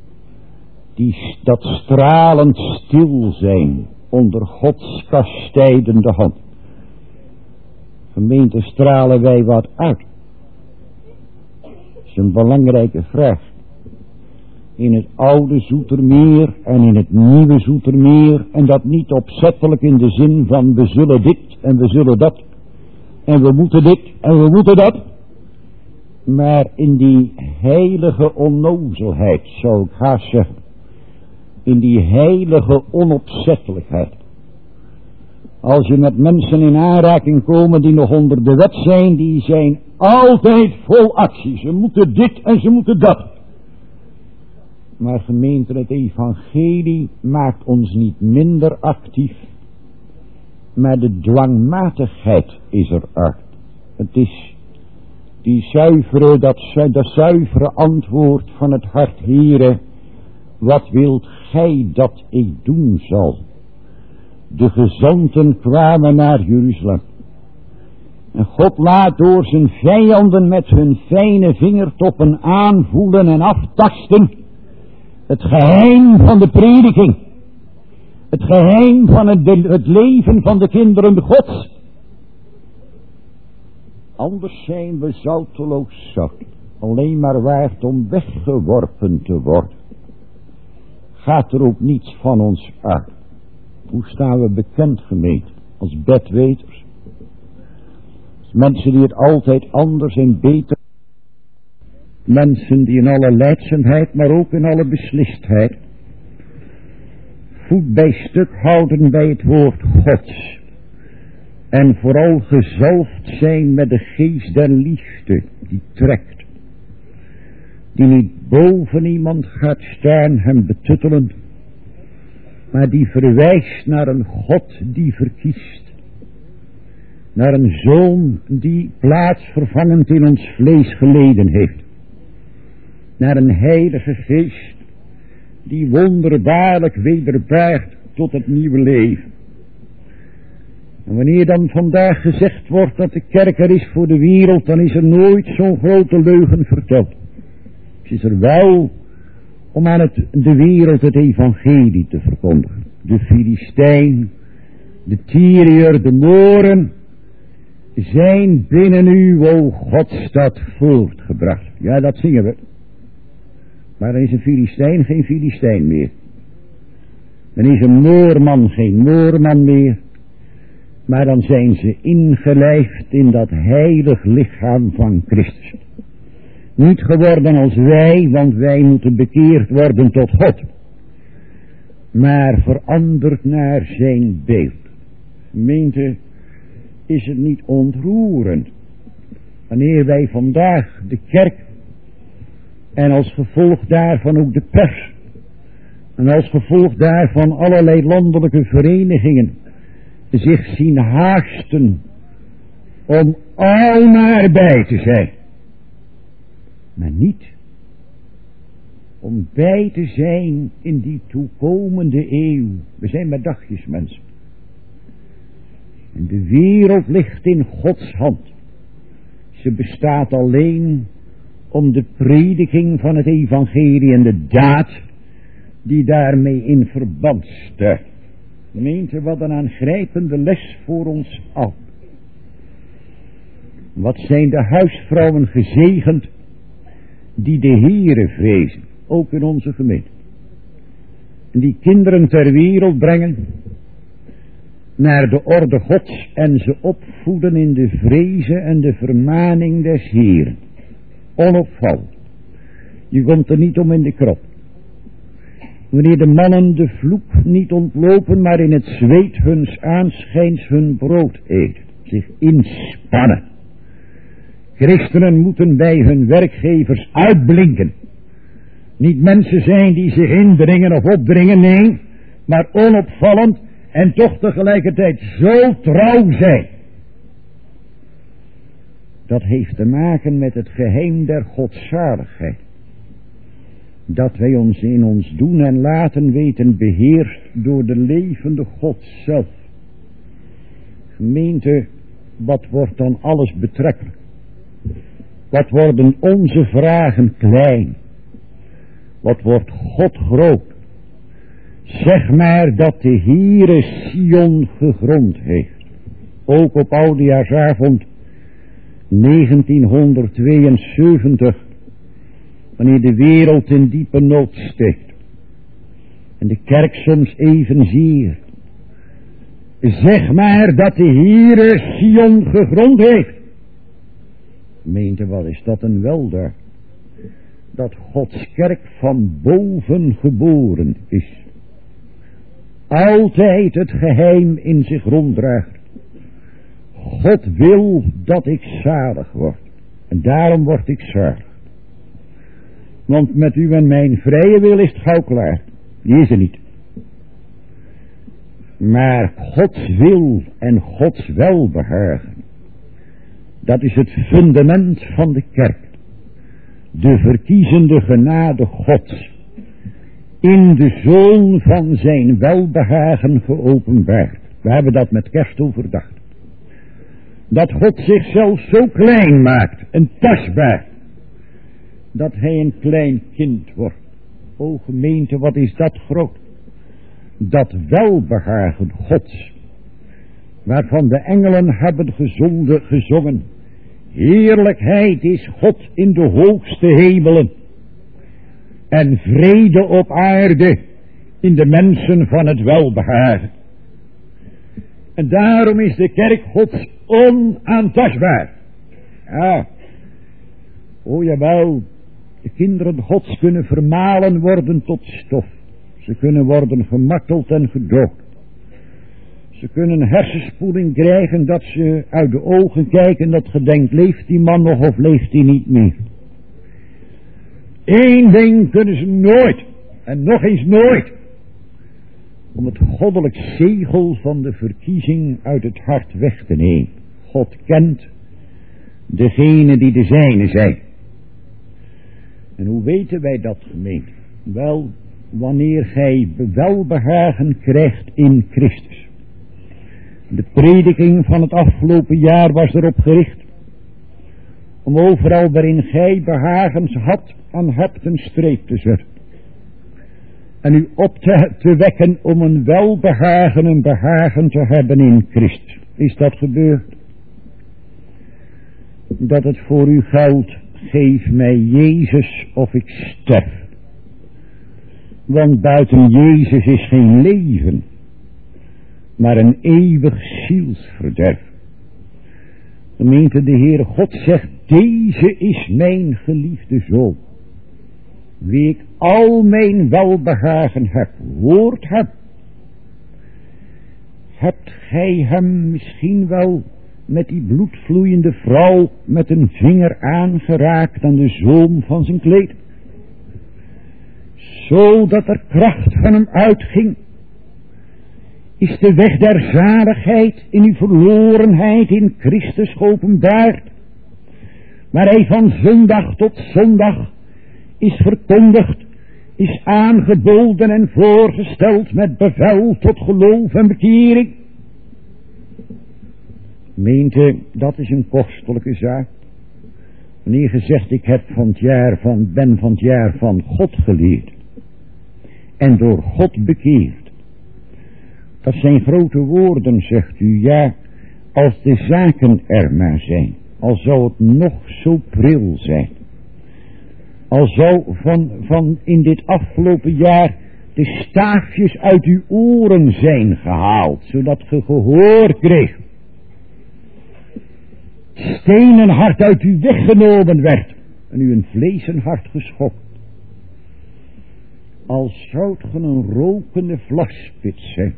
dat stralend stil zijn onder Gods kastijdende hand. Gemeente, stralen wij wat uit? Dat is een belangrijke vraag. In het oude Zoetermeer en in het nieuwe Zoetermeer, en dat niet opzettelijk in de zin van we zullen dit en we zullen dat en we moeten dit en we moeten dat, maar in die heilige onnozelheid, zou ik haast zeggen, in die heilige onopzettelijkheid. Als je met mensen in aanraking komen die nog onder de wet zijn, die zijn altijd vol actie. Ze moeten dit en ze moeten dat. Maar gemeente, het evangelie maakt ons niet minder actief, maar de dwangmatigheid is er. Het is dat zuivere antwoord van het hart, Heere, wat wilt gij dat ik doen zal? De gezanten kwamen naar Jeruzalem. En God laat door zijn vijanden met hun fijne vingertoppen aanvoelen en aftasten het geheim van de prediking. Het geheim van het leven van de kinderen Gods. Anders zijn we zouteloos zat, alleen maar waard om weggeworpen te worden. Gaat er ook niets van ons uit. Hoe staan we bekend, gemeente? Als bedweters. Als mensen die het altijd anders en beter. Mensen die in alle lijdzaamheid, maar ook in alle beslistheid, voet bij stuk houden bij het woord Gods. En vooral gezalfd zijn met de geest der liefde die trekt. Die niet boven iemand gaat staan, hem betuttelend, maar die verwijst naar een God die verkiest. Naar een zoon die plaatsvervangend in ons vlees geleden heeft. Naar een heilige geest die wonderbaarlijk wederbaart tot het nieuwe leven. En wanneer dan vandaag gezegd wordt dat de kerk er is voor de wereld, dan is er nooit zo'n grote leugen verteld. Het is er wel om aan de wereld het evangelie te verkondigen. De Filistijn, de Tyriër, de Mooren zijn binnen u, o Godstad, voortgebracht. Ja, dat zingen we. Maar dan is een Filistijn geen Filistijn meer. Dan is een Moorman geen Moorman meer. Maar dan zijn ze ingelijfd in dat heilig lichaam van Christus. Niet geworden als wij, want wij moeten bekeerd worden tot God. Maar veranderd naar zijn beeld. Gemeente, is het niet ontroerend wanneer wij vandaag de kerk en als gevolg daarvan ook de pers en als gevolg daarvan allerlei landelijke verenigingen zich zien haasten om al maar bij te zijn. Maar niet om bij te zijn in die toekomende eeuw. We zijn maar dagjes mensen. En de wereld ligt in Gods hand. Ze bestaat alleen om de prediking van het evangelie en de daad die daarmee in verband staat. Gemeente, wat een aangrijpende les voor ons al. Wat zijn de huisvrouwen gezegend die de Heere vrezen, ook in onze gemeente. En die kinderen ter wereld brengen naar de orde Gods en ze opvoeden in de vrezen en de vermaning des Heeren. Onopvallend. Je komt er niet om in de krop. Wanneer de mannen de vloek niet ontlopen, maar in het zweet huns aanschijns hun brood eten. Zich inspannen. Christenen moeten bij hun werkgevers uitblinken. Niet mensen zijn die zich indringen of opdringen, nee, maar onopvallend en toch tegelijkertijd zo trouw zijn. Dat heeft te maken met het geheim der godzaligheid. Dat wij ons in ons doen en laten weten beheerst door de levende God zelf. Gemeente, wat wordt dan alles betrekkelijk? Wat worden onze vragen klein? Wat wordt God groot? Zeg maar dat de Heere Sion gegrond heeft. Ook op oudejaarsavond 1972, wanneer de wereld in diepe nood steekt. En de kerk soms evenzeer. Zeg maar dat de Heere Sion gegrond heeft. Gemeente, wat is dat een weldaad? Dat Gods kerk van boven geboren is. Altijd het geheim in zich ronddraagt. God wil dat ik zalig word. En daarom word ik zalig. Want met u en mijn vrije wil is het gauw klaar. Die is er niet. Maar Gods wil en Gods welbehagen. Dat is het fundament van de kerk. De verkiezende genade Gods. In de zoon van zijn welbehagen geopenbaard. We hebben dat met kerst overdacht. Dat God zichzelf zo klein maakt en tastbaar. Dat hij een klein kind wordt. O gemeente, wat is dat groot. Dat welbehagen Gods. Waarvan de engelen hebben gezongen. Heerlijkheid is God in de hoogste hemelen. En vrede op aarde in de mensen van het welbehagen. En daarom is de kerk Gods onaantastbaar. Ja. O jawel, de kinderen Gods kunnen vermalen worden tot stof. Ze kunnen worden gemarteld en gedood. Ze kunnen hersenspoeling krijgen dat ze uit de ogen kijken dat gedenkt, leeft die man nog of leeft hij niet meer. Eén ding kunnen ze nooit, en nog eens nooit, om het goddelijk zegel van de verkiezing uit het hart weg te nemen. God kent degene die de zijne zijn. En hoe weten wij dat, gemeente? Wel, wanneer gij welbehagen krijgt in Christus. De prediking van het afgelopen jaar was erop gericht om overal waarin gij behagens had aan hebt een streep te zetten. En u op te wekken om een welbehagen en behagen te hebben in Christus. Is dat gebeurd? Dat het voor u geldt, geef mij Jezus of ik sterf. Want buiten Jezus is geen leven, maar een eeuwig zielsverderf. Gemeente, de Heere God zegt, deze is mijn geliefde zoon. Wie ik al mijn welbehagen heb, hoort hem. Hebt gij hem misschien wel met die bloedvloeiende vrouw met een vinger aangeraakt aan de zoom van zijn kleed? Zodat er kracht van hem uitging. Is de weg der zaligheid in uw verlorenheid in Christus geopenbaard, waar hij van zondag tot zondag is verkondigd, is aangeboden en voorgesteld met bevel tot geloof en bekering. Meente, dat is een kostelijke zaak. Wanneer gezegd, ik heb ben van het jaar van God geleerd en door God bekeerd. Dat zijn grote woorden, zegt u. Ja, als de zaken er maar zijn. Al zou het nog zo pril zijn. Al zou van in dit afgelopen jaar de staafjes uit uw oren zijn gehaald. Zodat ge gehoor kreeg. Stenen hart uit u weggenomen werd. En u een vleesen hart geschokt. Als zoudt ge een rokende vlaspit zijn.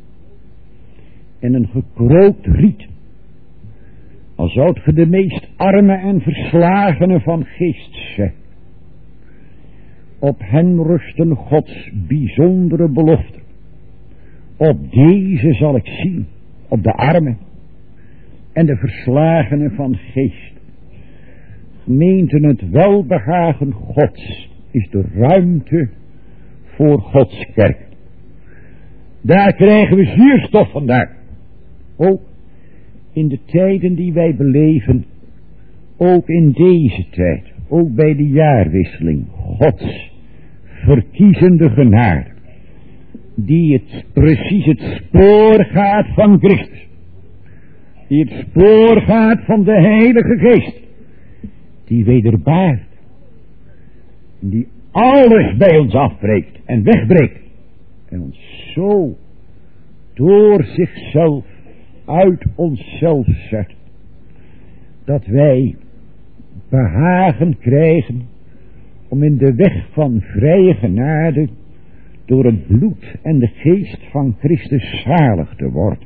En een gekrookt riet. Al zoudt ge de meest arme en verslagene van geest zijn. Op hen rusten Gods bijzondere beloften. Op deze zal ik zien, op de armen en de verslagenen van geest. Gemeenten, het welbehagen Gods is de ruimte voor Gods kerk. Daar krijgen we zuurstof vandaan. Ook in de tijden die wij beleven, ook in deze tijd, ook bij de jaarwisseling, Gods verkiezende genade, die het precies het spoor gaat van Christus, die het spoor gaat van de Heilige Geest, die wederbaart, die alles bij ons afbreekt en wegbreekt en ons zo door zichzelf uit onszelf zet, dat wij behagen krijgen om in de weg van vrije genade door het bloed en de geest van Christus zalig te worden.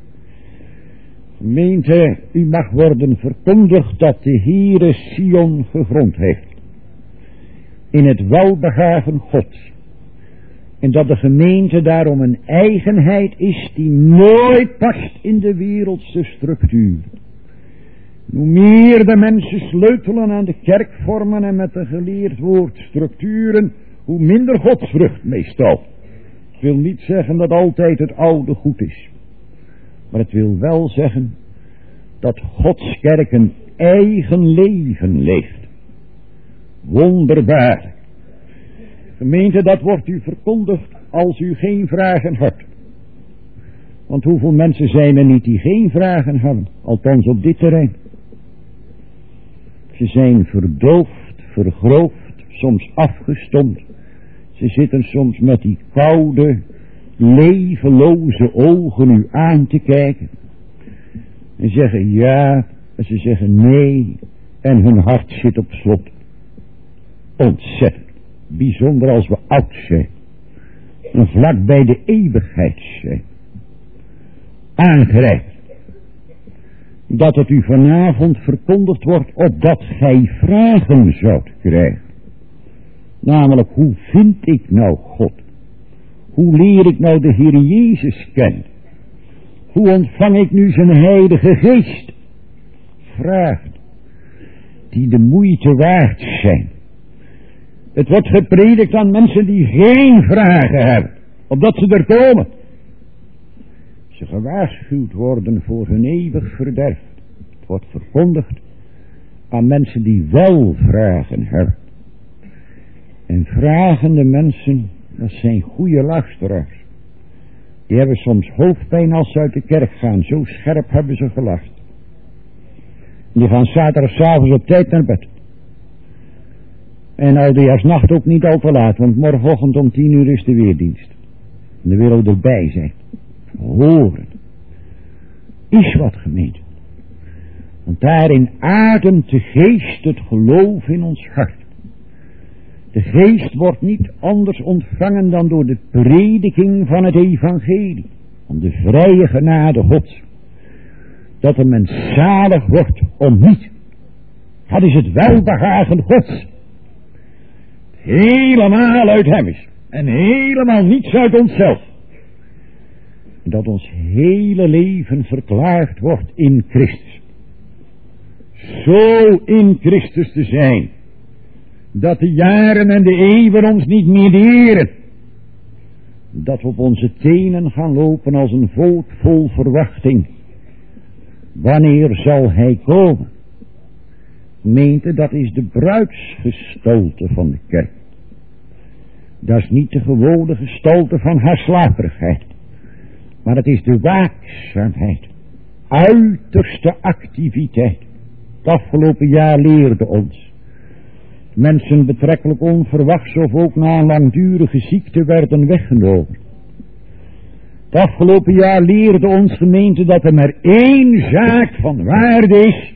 Gemeente, u mag worden verkondigd dat de Heere Sion gegrond heeft in het welbehagen Gods. En dat de gemeente daarom een eigenheid is die nooit past in de wereldse structuur. Hoe meer de mensen sleutelen aan de kerkvormen en met de geleerd woord structuren, hoe minder godsvrucht meestal. Ik wil niet zeggen dat altijd het oude goed is. Maar het wil wel zeggen dat Gods kerk een eigen leven leeft. Wonderbaar. Gemeente, dat wordt u verkondigd als u geen vragen hebt. Want hoeveel mensen zijn er niet die geen vragen hebben, althans op dit terrein. Ze zijn verdoofd, vergroofd, soms afgestompt. Ze zitten soms met die koude, levenloze ogen u aan te kijken. En zeggen ja, en ze zeggen nee, en hun hart zit op slot. Ontzettend. Bijzonder als we oud zijn. En vlak bij de eeuwigheid zijn. Aangrijpt. Dat het u vanavond verkondigd wordt opdat gij vragen zoudt krijgen. Namelijk, hoe vind ik nou God? Hoe leer ik nou de Heer Jezus kennen? Hoe ontvang ik nu zijn Heilige Geest? Vragen die de moeite waard zijn. Het wordt gepredikt aan mensen die geen vragen hebben, opdat ze er komen. Ze gewaarschuwd worden voor hun eeuwig verderf. Het wordt verkondigd aan mensen die wel vragen hebben. En vragende mensen, dat zijn goede luisteraars. Die hebben soms hoofdpijn als ze uit de kerk gaan. Zo scherp hebben ze gelacht. Die gaan zaterdagavond op tijd naar bed. En oudejaarsnacht ook niet al te laat, want morgenochtend om 10 uur is de weerdienst. En dan willen we erbij zijn. Horen. Is wat, gemeente. Want daarin ademt de geest het geloof in ons hart. De geest wordt niet anders ontvangen dan door de prediking van het evangelie. Van de vrije genade Gods. Dat een mens zalig wordt om niet. Dat is het welbehagen Gods. Helemaal uit hem is. En helemaal niets uit onszelf. Dat ons hele leven verklaard wordt in Christus. Zo in Christus te zijn. Dat de jaren en de eeuwen ons niet meer deren. Dat we op onze tenen gaan lopen als een volk vol verwachting. Wanneer zal hij komen? Gemeente, dat is de bruidsgestalte van de kerk. Dat is niet de gewone gestalte van haar slaperigheid. Maar het is de waakzaamheid. Uiterste activiteit. Het afgelopen jaar leerde ons. Mensen betrekkelijk onverwachts of ook na een langdurige ziekte werden weggenomen. Het afgelopen jaar leerde ons, gemeente, dat er maar één zaak van waarde is.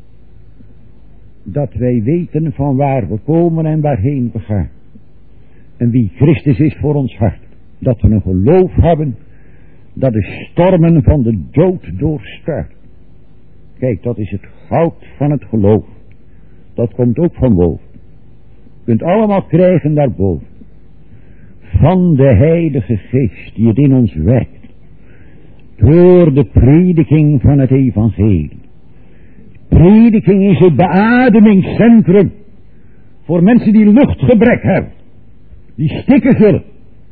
Dat wij weten van waar we komen en waarheen we gaan. En wie Christus is voor ons hart. Dat we een geloof hebben dat de stormen van de dood doorstaat. Kijk, dat is het goud van het geloof. Dat komt ook van boven. Kunt allemaal krijgen daarboven. Van de Heilige Geest die het in ons werkt. Door de prediking van het evangelie. Prediking is het beademingscentrum. Voor mensen die luchtgebrek hebben. Die stikken zullen.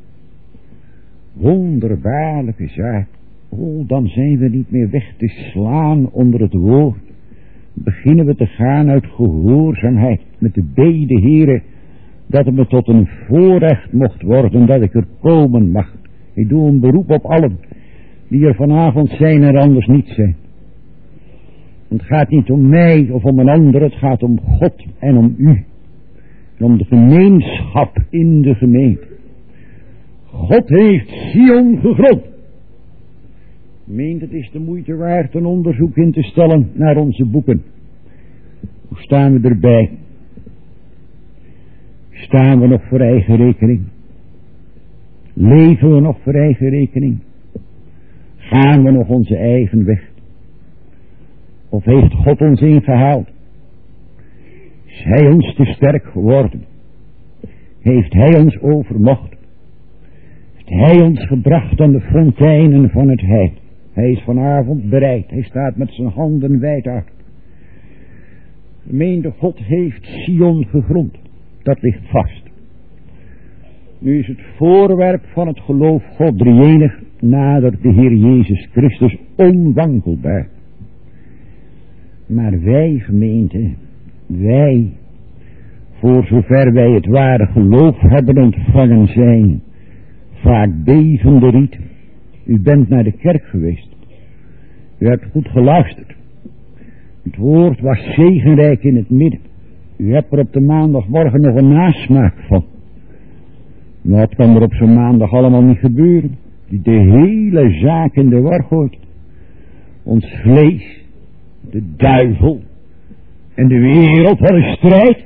Wonderbaarlijke zaak. Oh, dan zijn we niet meer weg te slaan onder het woord. Beginnen we te gaan uit gehoorzaamheid. Met de bede, Heere, dat het me tot een voorrecht mocht worden dat ik er komen mag. Ik doe een beroep op allen die er vanavond zijn en anders niet zijn. Het gaat niet om mij of om een ander, het gaat om God en om u. En om de gemeenschap in de gemeente. God heeft Sion gegrond. Meent het is de moeite waard een onderzoek in te stellen naar onze boeken. Hoe staan we erbij? Staan we nog voor eigen rekening? Leven we nog voor eigen rekening? Gaan we nog onze eigen weg? Of heeft God ons ingehaald? Is Hij ons te sterk geworden? Heeft Hij ons overmocht? Heeft Hij ons gebracht aan de fonteinen van het heil? Hij is vanavond bereid. Hij staat met zijn handen wijd uit. Gemeente, God heeft Sion gegrond. Dat ligt vast. Nu is het voorwerp van het geloof God drieënig nadert de Heer Jezus Christus onwankelbaar. Maar wij, gemeente, wij, voor zover wij het ware geloof hebben ontvangen zijn, vaak bevende rieten. U bent naar de kerk geweest. U hebt goed geluisterd. Het woord was zegenrijk in het midden. U hebt er op de maandagmorgen nog een nasmaak van. Wat kan er op zo'n maandag allemaal niet gebeuren? Die de hele zaak in de war gooit. Ons vlees, de duivel en de wereld, wat een strijd.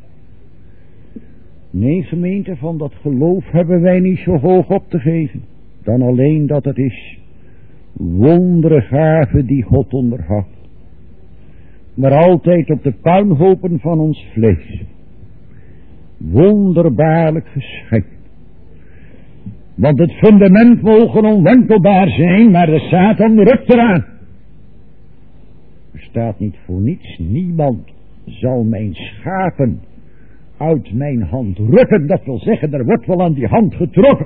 Nee, gemeente, van dat geloof hebben wij niet zo hoog op te geven. Dan alleen dat het is wondere gave die God onderhoudt. Maar altijd op de puinhopen van ons vlees. Wonderbaarlijk geschenk. Want het fundament mogen onwankelbaar zijn, maar de Satan rukt eraan. Er staat niet voor niets, niemand zal mijn schapen uit mijn hand rukken. Dat wil zeggen, er wordt wel aan die hand getrokken.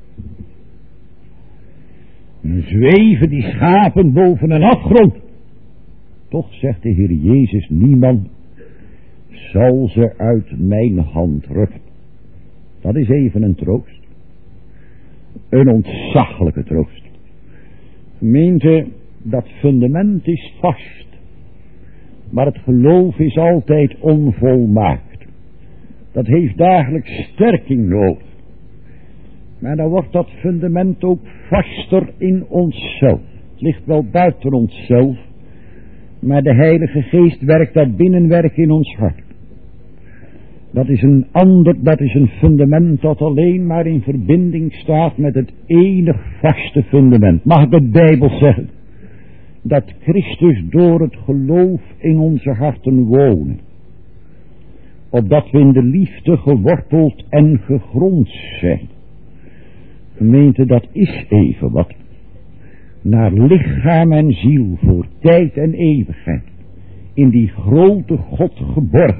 En zweven die schapen boven een afgrond. Toch zegt de Heer Jezus, niemand zal ze uit mijn hand rukken. Dat is even een troost. Een ontzaglijke troost. Gemeente, dat fundament is vast. Maar het geloof is altijd onvolmaakt. Dat heeft dagelijks sterking nodig. Maar dan wordt dat fundament ook vaster in onszelf. Het ligt wel buiten onszelf. Maar de Heilige Geest werkt dat binnenwerk in ons hart. Dat is een fundament dat alleen maar in verbinding staat met het enig vaste fundament. Mag ik het Bijbel zeggen? Dat Christus door het geloof in onze harten wonen. Opdat we in de liefde geworteld en gegrond zijn. Gemeente, dat is even wat. Naar lichaam en ziel voor tijd en eeuwigheid. In die grote God geborgen.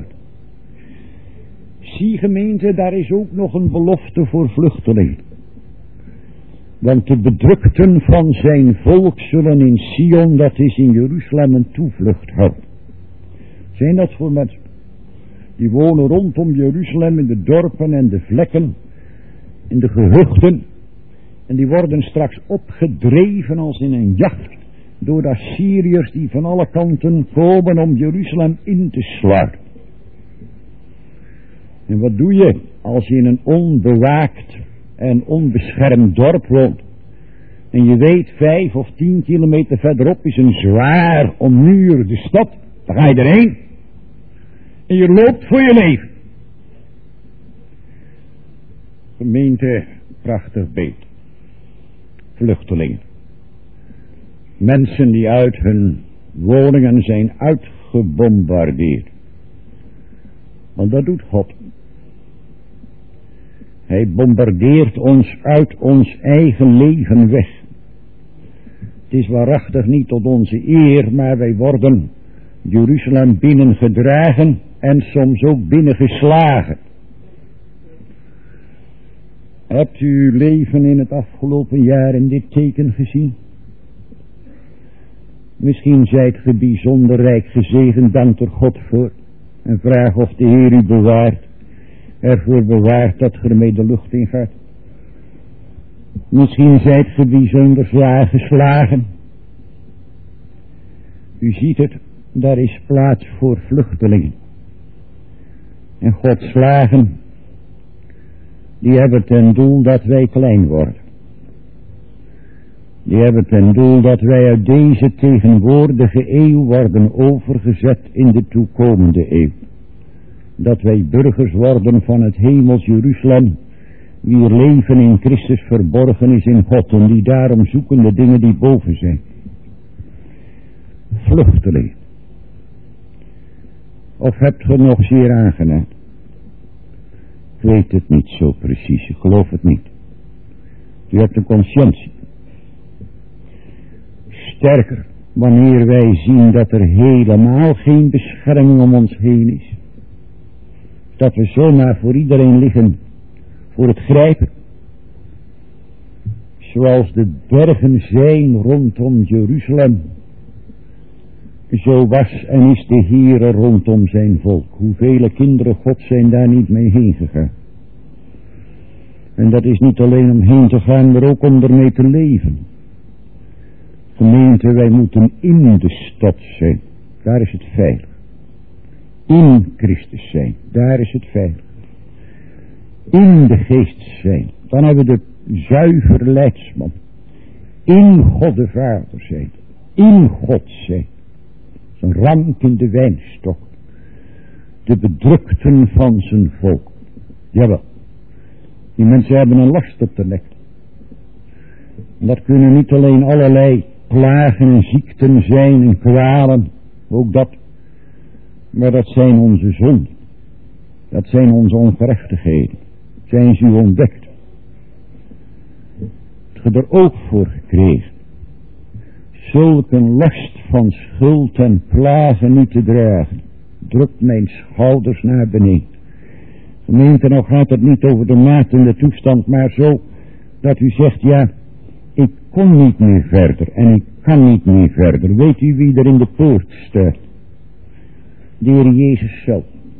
Zie gemeente, daar is ook nog een belofte voor vluchtelingen. Want de bedrukten van zijn volk zullen in Sion, dat is in Jeruzalem, een toevlucht houden. Zijn dat voor mensen? Die wonen rondom Jeruzalem in de dorpen en de vlekken, in de gehuchten. En die worden straks opgedreven als in een jacht door de Assyriërs die van alle kanten komen om Jeruzalem in te sluiten. En wat doe je als je in een onbewaakt en onbeschermd dorp woont? En je weet 5 of 10 kilometer verderop is een zwaar ommuurde stad. Dan ga je erheen. En je loopt voor je leven. Gemeente, prachtig beeld. Vluchtelingen. Mensen die uit hun woningen zijn uitgebombardeerd. Want dat doet God. Hij bombardeert ons uit ons eigen leven weg. Het is waarachtig niet tot onze eer, maar wij worden Jeruzalem binnengedragen en soms ook binnengeslagen. Hebt u uw leven in het afgelopen jaar in dit teken gezien? Misschien zijt ge bijzonder rijk gezegend, dank er God voor. En vraag of de Heer u bewaart, ervoor bewaart dat ge ermee de lucht in gaat. Misschien zijt ge bijzonder zwaar geslagen. U ziet het, daar is plaats voor vluchtelingen. En Gods slagen, die hebben ten doel dat wij klein worden. Die hebben ten doel dat wij uit deze tegenwoordige eeuw worden overgezet in de toekomende eeuw. Dat wij burgers worden van het hemels Jeruzalem, wier leven in Christus verborgen is in God en die daarom zoeken de dingen die boven zijn. Vluchtelingen. Of hebt ge nog zeer aangenaam? Ik weet het niet zo precies, ik geloof het niet. U hebt een conscientie. Sterker, wanneer wij zien dat er helemaal geen bescherming om ons heen is. Dat we zomaar voor iedereen liggen voor het grijpen. Zoals de bergen zijn rondom Jeruzalem. Zo was en is de Heere rondom zijn volk. Hoeveel kinderen God zijn daar niet mee heen gegaan. En dat is niet alleen om heen te gaan, maar ook om ermee te leven. Gemeente, wij moeten in de stad zijn. Daar is het veilig. In Christus zijn. Daar is het veilig. In de geest zijn. Dan hebben we de zuiver leidsman. In God de Vader zijn. In God zijn. Zijn rank in de wijnstok. De bedrukten van zijn volk. Jawel. Die mensen hebben een last op de nek. Dat kunnen niet alleen allerlei plagen en ziekten zijn en kwalen. Ook dat. Maar dat zijn onze zonden. Dat zijn onze ongerechtigheden. Zijn ze u ontdekt. Hebt ge er ook voor gekregen. Zulke last van schuld en plagen nu te dragen. Drukt mijn schouders naar beneden. Gemeente, nou gaat het niet over de maat en de toestand, maar zo dat u zegt, ja, ik kom niet meer verder en ik kan niet meer verder. Weet u wie er in de poort staat? De Heer Jezus zelf.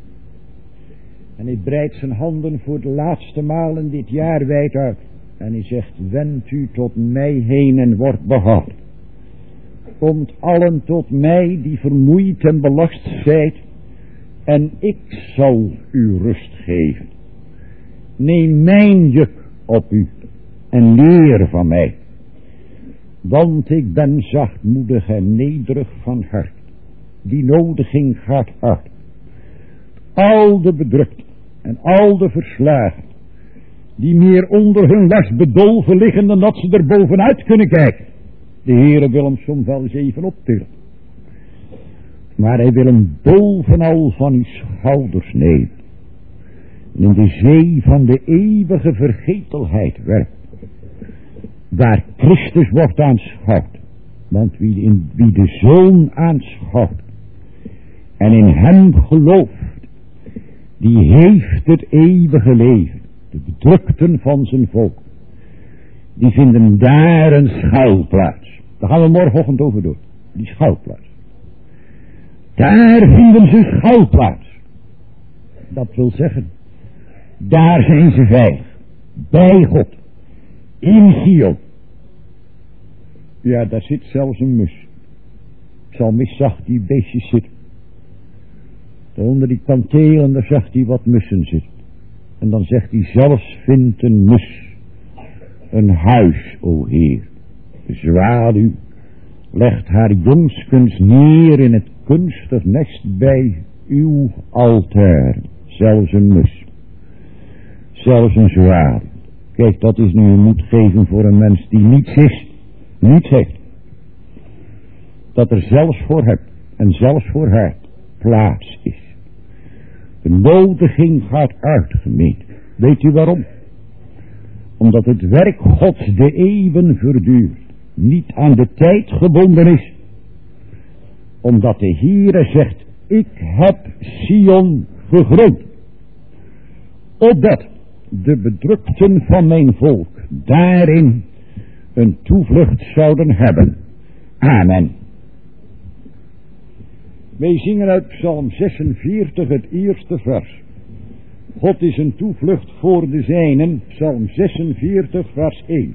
En hij breidt zijn handen voor de laatste maal in dit jaar wijd uit. En hij zegt, wend u tot mij heen en word behouden. Komt allen tot mij die vermoeid en belast zijt. En ik zal u rust geven. Neem mijn juk op u en leer van mij. Want ik ben zachtmoedig en nederig van hart. Die nodiging gaat uit. Al de bedrukten en al de verslagen. Die meer onder hun last bedolven liggen dan dat ze er bovenuit kunnen kijken. De Heere wil hem soms wel eens even optillen. Maar hij wil hem bovenal van uw schouders nemen. En in de zee van de eeuwige vergetelheid werpen. Waar Christus wordt aanschouwd. Want wie de Zoon aanschouwt. En in hem gelooft. Die heeft het eeuwige leven. De bedrukten van zijn volk. Die vinden daar een schuilplaats. Daar gaan we morgenochtend over door. Die schuilplaats. Daar vinden ze schuilplaats. Dat wil zeggen. Daar zijn ze veilig. Bij God. In Sion. Ja, daar zit zelfs een mus. Psalmist zag die beestjes zitten. Onder die kantelen, daar zag hij wat mussen zitten. En dan zegt hij, zelfs vindt een mus een huis, o Heer. De zwaluw legt haar jongskens neer in het kunstig nest bij uw altaar. Zelfs een mus. Zelfs een zwaluw. Kijk, dat is nu een moedgeving voor een mens die niets is. Niets heeft. Dat er zelfs voor hem en zelfs voor haar plaats is. De nodiging gaat uit, gemeente. Weet u waarom? Omdat het werk Gods de eeuwen verduurt, niet aan de tijd gebonden is. Omdat de Heere zegt, ik heb Sion gegrond. Opdat de bedrukten van mijn volk daarin een toevlucht zouden hebben. Amen. Wij zingen uit Psalm 46 het eerste vers. God is een toevlucht voor de zijnen. Psalm 46 vers 1.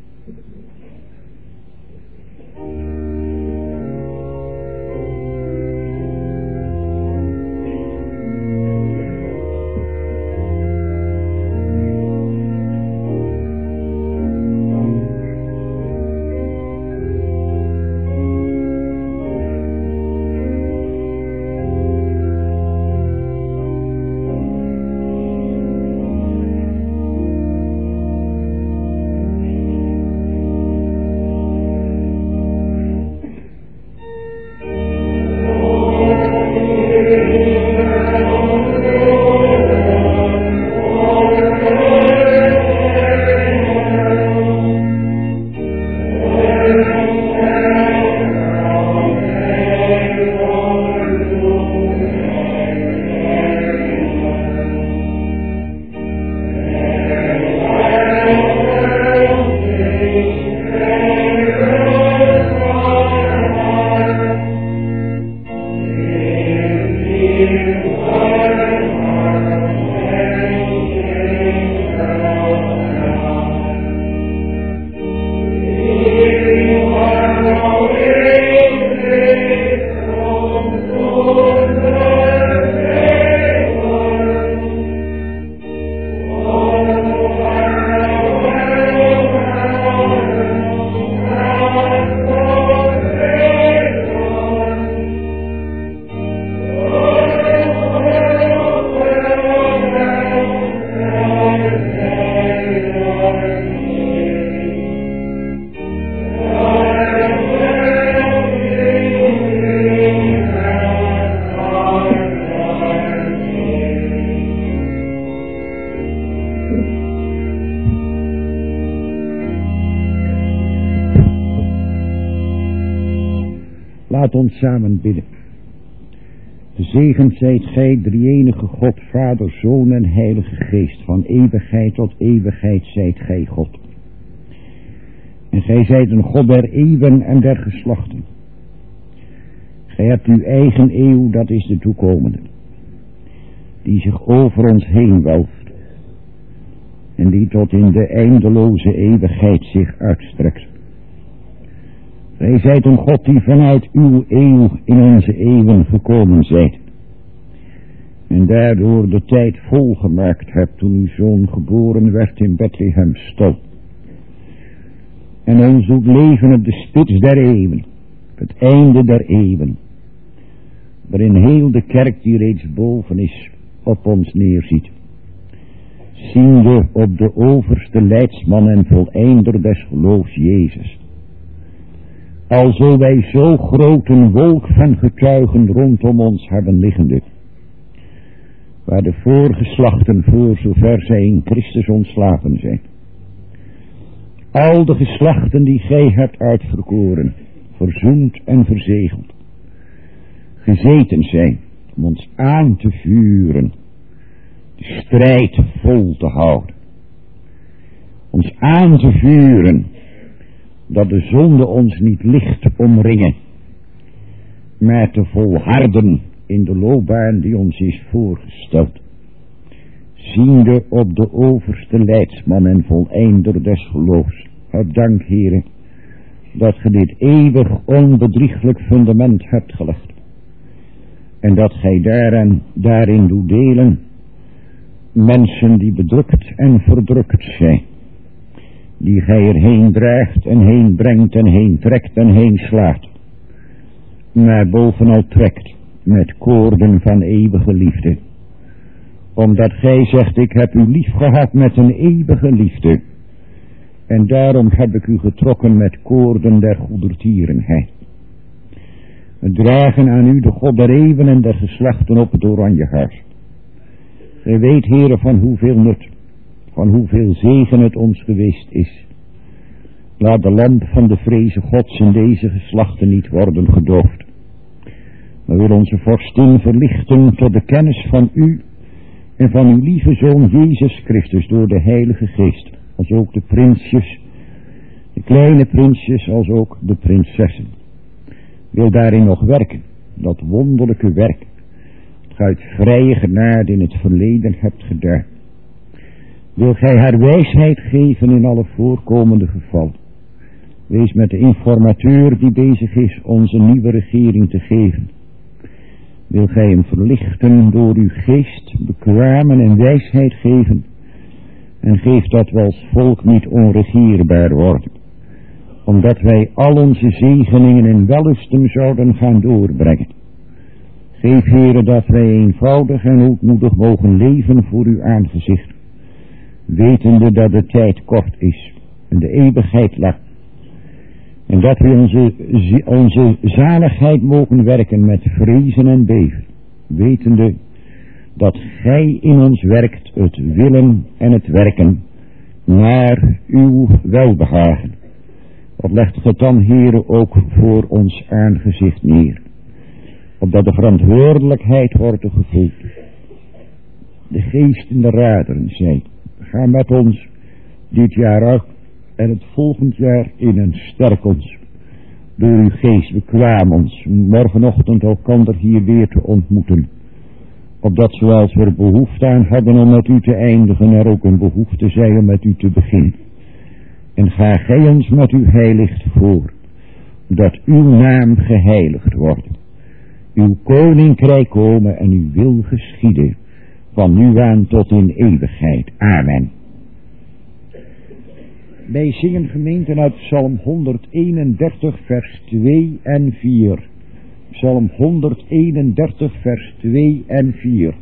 Laat ons samen bidden. Gezegend zijt gij, drie-enige God, Vader, Zoon en Heilige Geest. Van eeuwigheid tot eeuwigheid zijt gij God. En gij zijt een God der eeuwen en der geslachten. Gij hebt uw eigen eeuw, dat is de toekomende, die zich over ons heen welft en die tot in de eindeloze eeuwigheid zich uitstrekt. Gij zijt een God die vanuit uw eeuw in onze eeuwen gekomen zijt. En daardoor de tijd volgemaakt hebt toen uw zoon geboren werd in Bethlehem stal. En ons doet leven op de spits der eeuwen, het einde der eeuwen, waarin heel de kerk die reeds boven is op ons neerziet. Ziende op de overste leidsman en voleinder des geloofs Jezus. Alzo wij zo groot een wolk van getuigen rondom ons hebben liggende, waar de voorgeslachten voor zover zij in Christus ontslapen zijn. Al de geslachten die gij hebt uitverkoren, verzoend en verzegeld, gezeten zijn om ons aan te vuren, de strijd vol te houden. Ons aan te vuren, dat de zonde ons niet licht omringen, maar te volharden in de loopbaan die ons is voorgesteld. Ziende op de overste leidsman en voleinder des geloofs. Heb dank, Heere, dat ge dit eeuwig onbedrieglijk fundament hebt gelegd. En dat gij daarin doet delen mensen die bedrukt en verdrukt zijn. Die gij erheen draagt en heen brengt en heen trekt en heen slaat. Maar bovenal trekt met koorden van eeuwige liefde. Omdat gij zegt, ik heb u lief gehad met een eeuwige liefde. En daarom heb ik u getrokken met koorden der goedertierenheid. We dragen aan u de God der eeuwen en der geslachten op het Oranjehuis. Gij weet, Heere, van hoeveel nut, van hoeveel zegen het ons geweest is. Laat de lamp van de vreze Gods in deze geslachten niet worden gedoofd. Maar wil onze vorstin verlichten tot de kennis van u en van uw lieve Zoon Jezus Christus door de Heilige Geest, als ook de prinsjes, de kleine prinsjes, als ook de prinsessen. Wil daarin nog werken, dat wonderlijke werk, dat gij uit vrije genade in het verleden hebt gedaan. Wil gij haar wijsheid geven in alle voorkomende gevallen. Wees met de informateur die bezig is onze nieuwe regering te geven. Wil gij hem verlichten door uw geest, bekwamen en wijsheid geven. En geef dat we als volk niet onregeerbaar worden. Omdat wij al onze zegeningen en wellusten zouden gaan doorbrengen. Geef, Heere, dat wij eenvoudig en ootmoedig mogen leven voor uw aangezicht. Wetende dat de tijd kort is en de eeuwigheid lang. En dat we onze zaligheid mogen werken met vrezen en beven. Wetende dat gij in ons werkt het willen en het werken naar uw welbehagen. Wat legt gij dan, Heere, ook voor ons aangezicht neer. Opdat de verantwoordelijkheid wordt gevoeld. De geest in de raderen zei, ga met ons dit jaar uit en het volgend jaar in en sterk ons. Door uw geest bekwaam ons morgenochtend elkander hier weer te ontmoeten. Opdat zoals we er behoefte aan hadden om met u te eindigen, er ook een behoefte zij om met u te beginnen. En ga gij ons met uw heiligt voor, dat uw naam geheiligd wordt. Uw koninkrijk komen en uw wil geschieden, van nu aan tot in eeuwigheid. Amen. Wij zingen gemeenten uit Psalm 131 vers 2 en 4. Psalm 131 vers 2 en 4.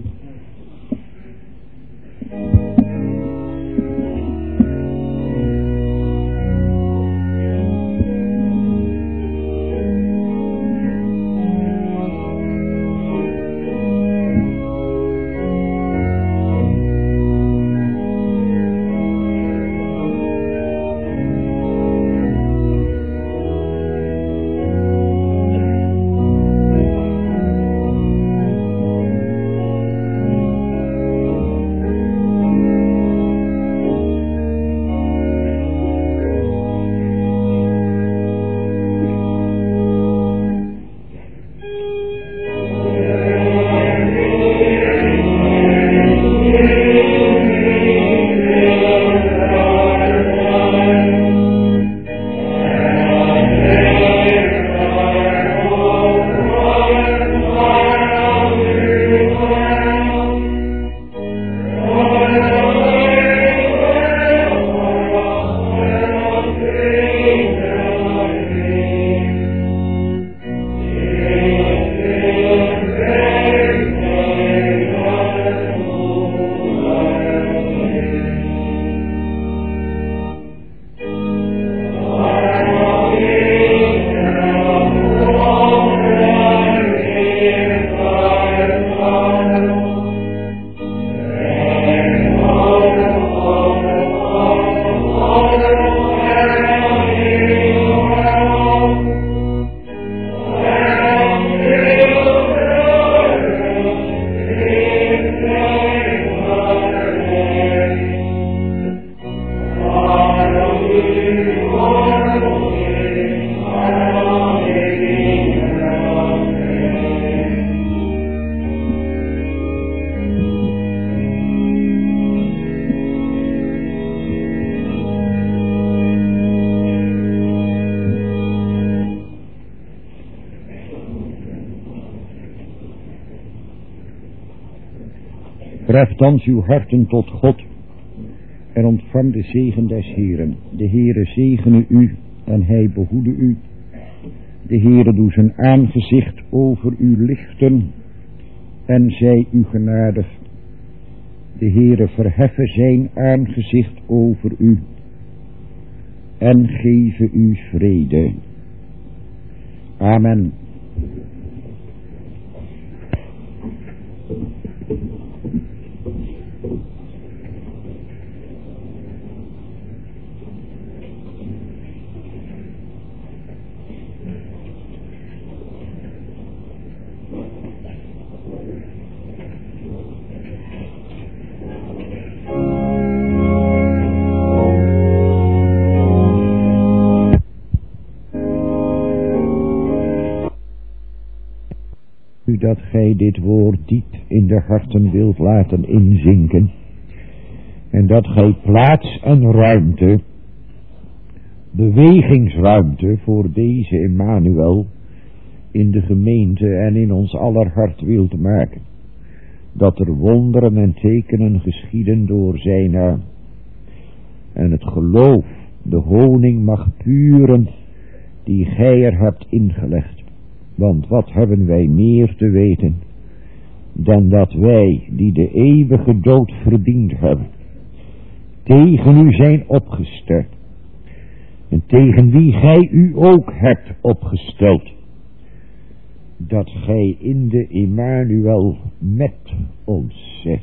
Tref thans uw harten tot God en ontvang de zegen des Heeren. De Heere zegene u en hij behoede u. De Heere doe zijn aangezicht over u lichten en zij u genadig. De Heere verheffe zijn aangezicht over u en geven u vrede. Amen. dat gij dit woord diep in de harten wilt laten inzinken. En dat gij plaats en ruimte, bewegingsruimte voor deze Emmanuel in de gemeente en in ons aller hart wilt maken. Dat er wonderen en tekenen geschieden door zijn naam. En het geloof, de honing mag puren die gij er hebt ingelegd. Want wat hebben wij meer te weten dan dat wij, die de eeuwige dood verdiend hebben, tegen u zijn opgesteld. En tegen wie gij u ook hebt opgesteld. Dat gij in de Emmanuel met ons zit.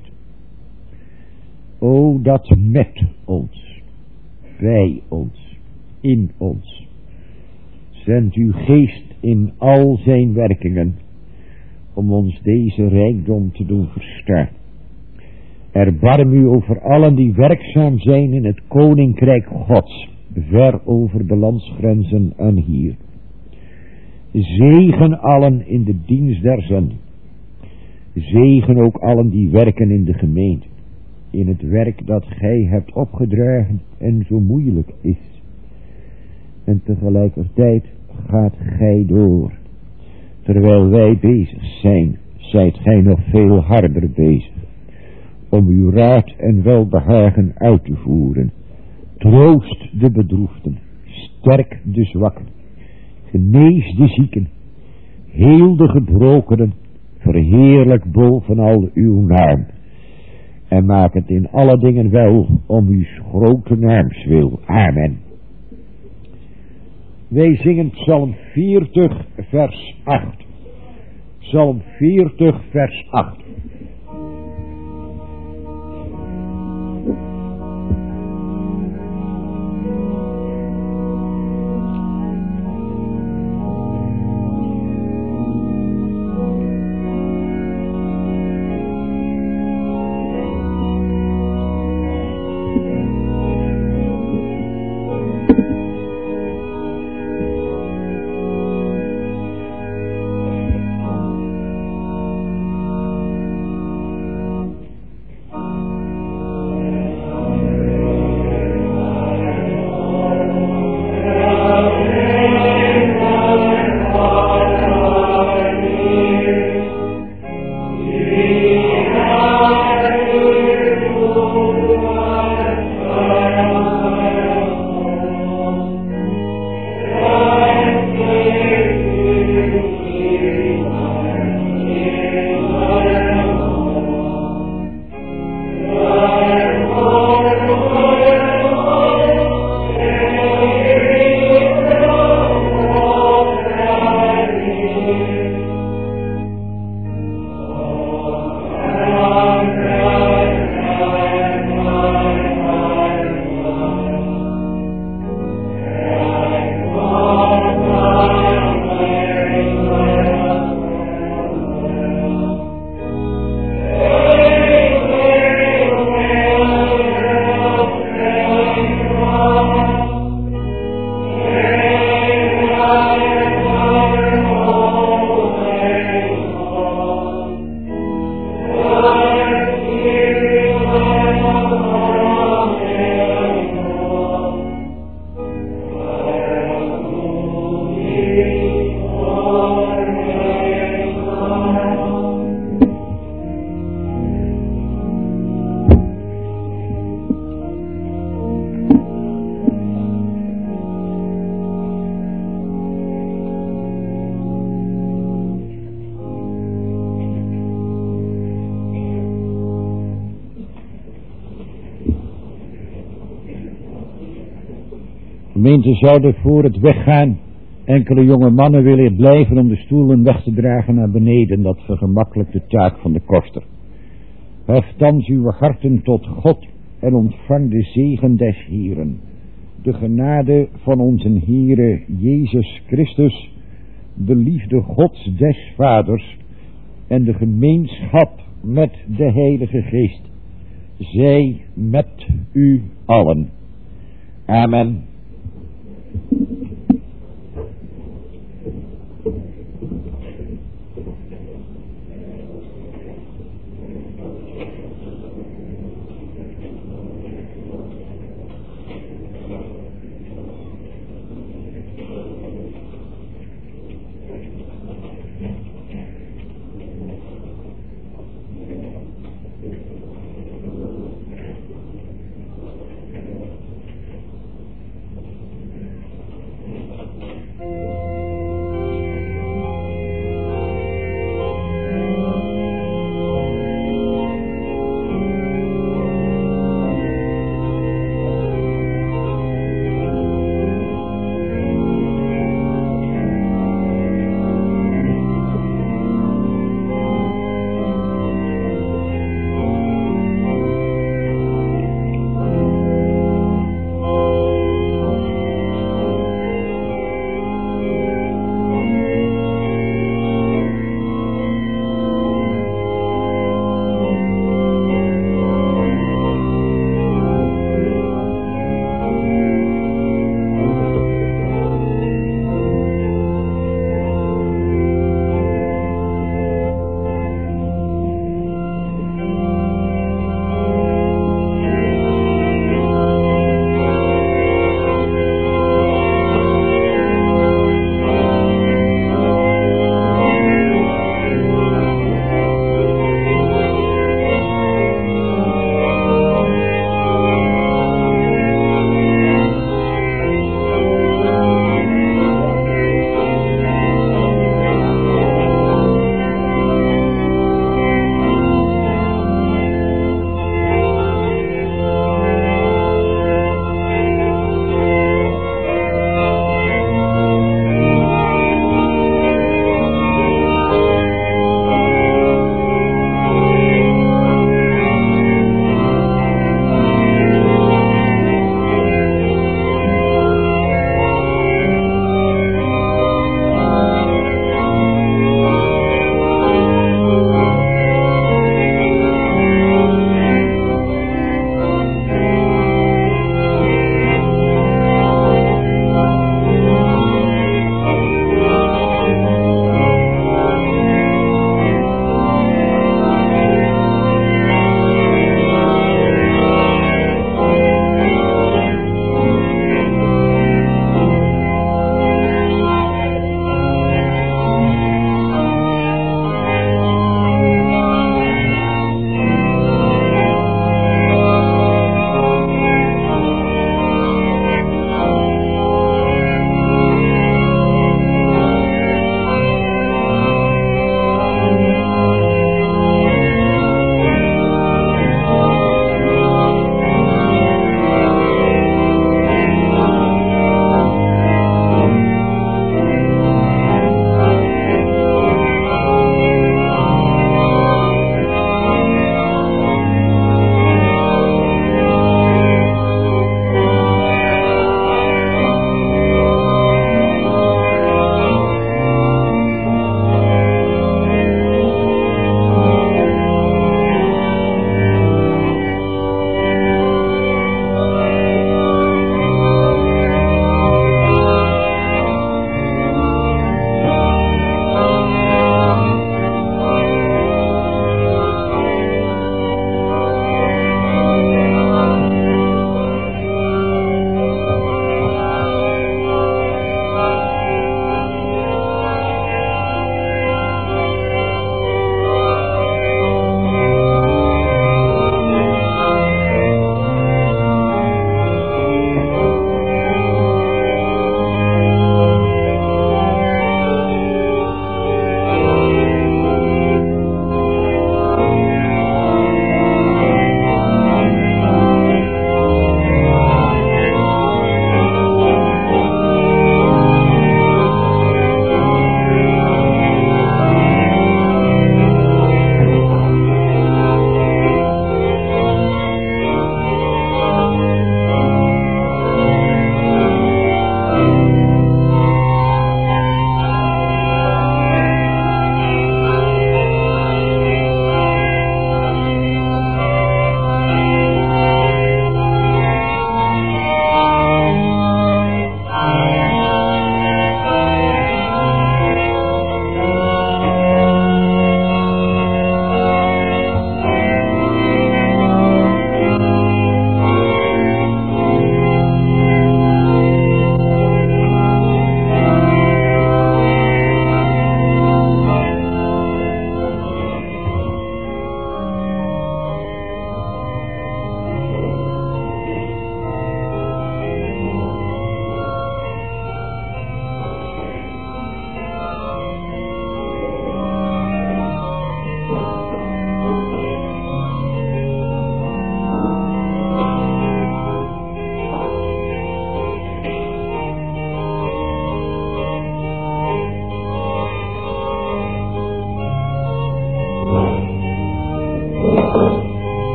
O, dat met ons, bij ons, in ons. Zend uw geest in al zijn werkingen, om ons deze rijkdom te doen verstaan. Erbarm u over allen die werkzaam zijn in het koninkrijk Gods, ver over de landsgrenzen en hier. Zegen allen in de dienst der zending. Zegen ook allen die werken in de gemeente, in het werk dat gij hebt opgedragen en zo moeilijk is. En tegelijkertijd gaat gij door. Terwijl wij bezig zijn, zijt gij nog veel harder bezig, om uw raad en welbehagen uit te voeren. Troost de bedroefden, sterk de zwakken, genees de zieken, heel de gebrokenen, verheerlijk bovenal uw naam. En maak het in alle dingen wel om uw grote naams wil. Amen. Wij zingen Psalm 40 vers 8. Psalm 40 vers 8. Gemeente zouden voor het weggaan enkele jonge mannen willen blijven om de stoelen weg te dragen naar beneden. Dat vergemakkelijkt de taak van de koster. Hef thans uw harten tot God en ontvang de zegen des Heeren. De genade van onze Heere Jezus Christus, de liefde Gods des Vaders en de gemeenschap met de Heilige Geest, zij met u allen. Amen.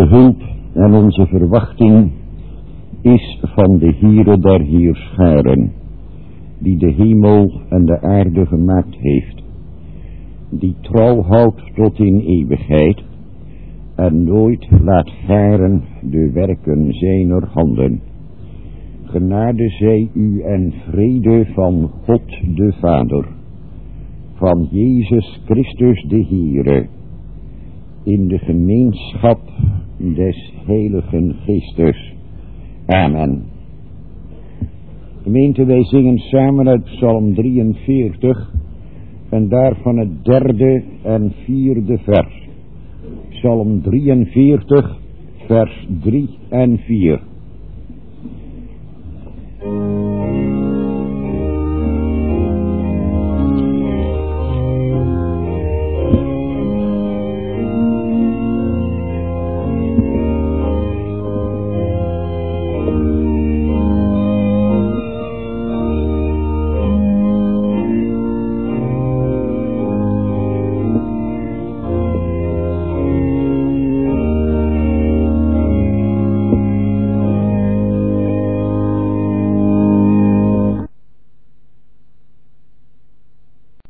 hulp en onze verwachting is van de Heere der Heerscharen, die de hemel en de aarde gemaakt heeft, die trouw houdt tot in eeuwigheid en nooit laat varen de werken zijner handen. Genade zij u en vrede van God de Vader, van Jezus Christus de Heere, in de gemeenschap des Heiligen Geestes. Amen. Gemeente, wij zingen samen uit Psalm 43 en daarvan het 3e en 4e vers. Psalm 43, vers 3 en 4.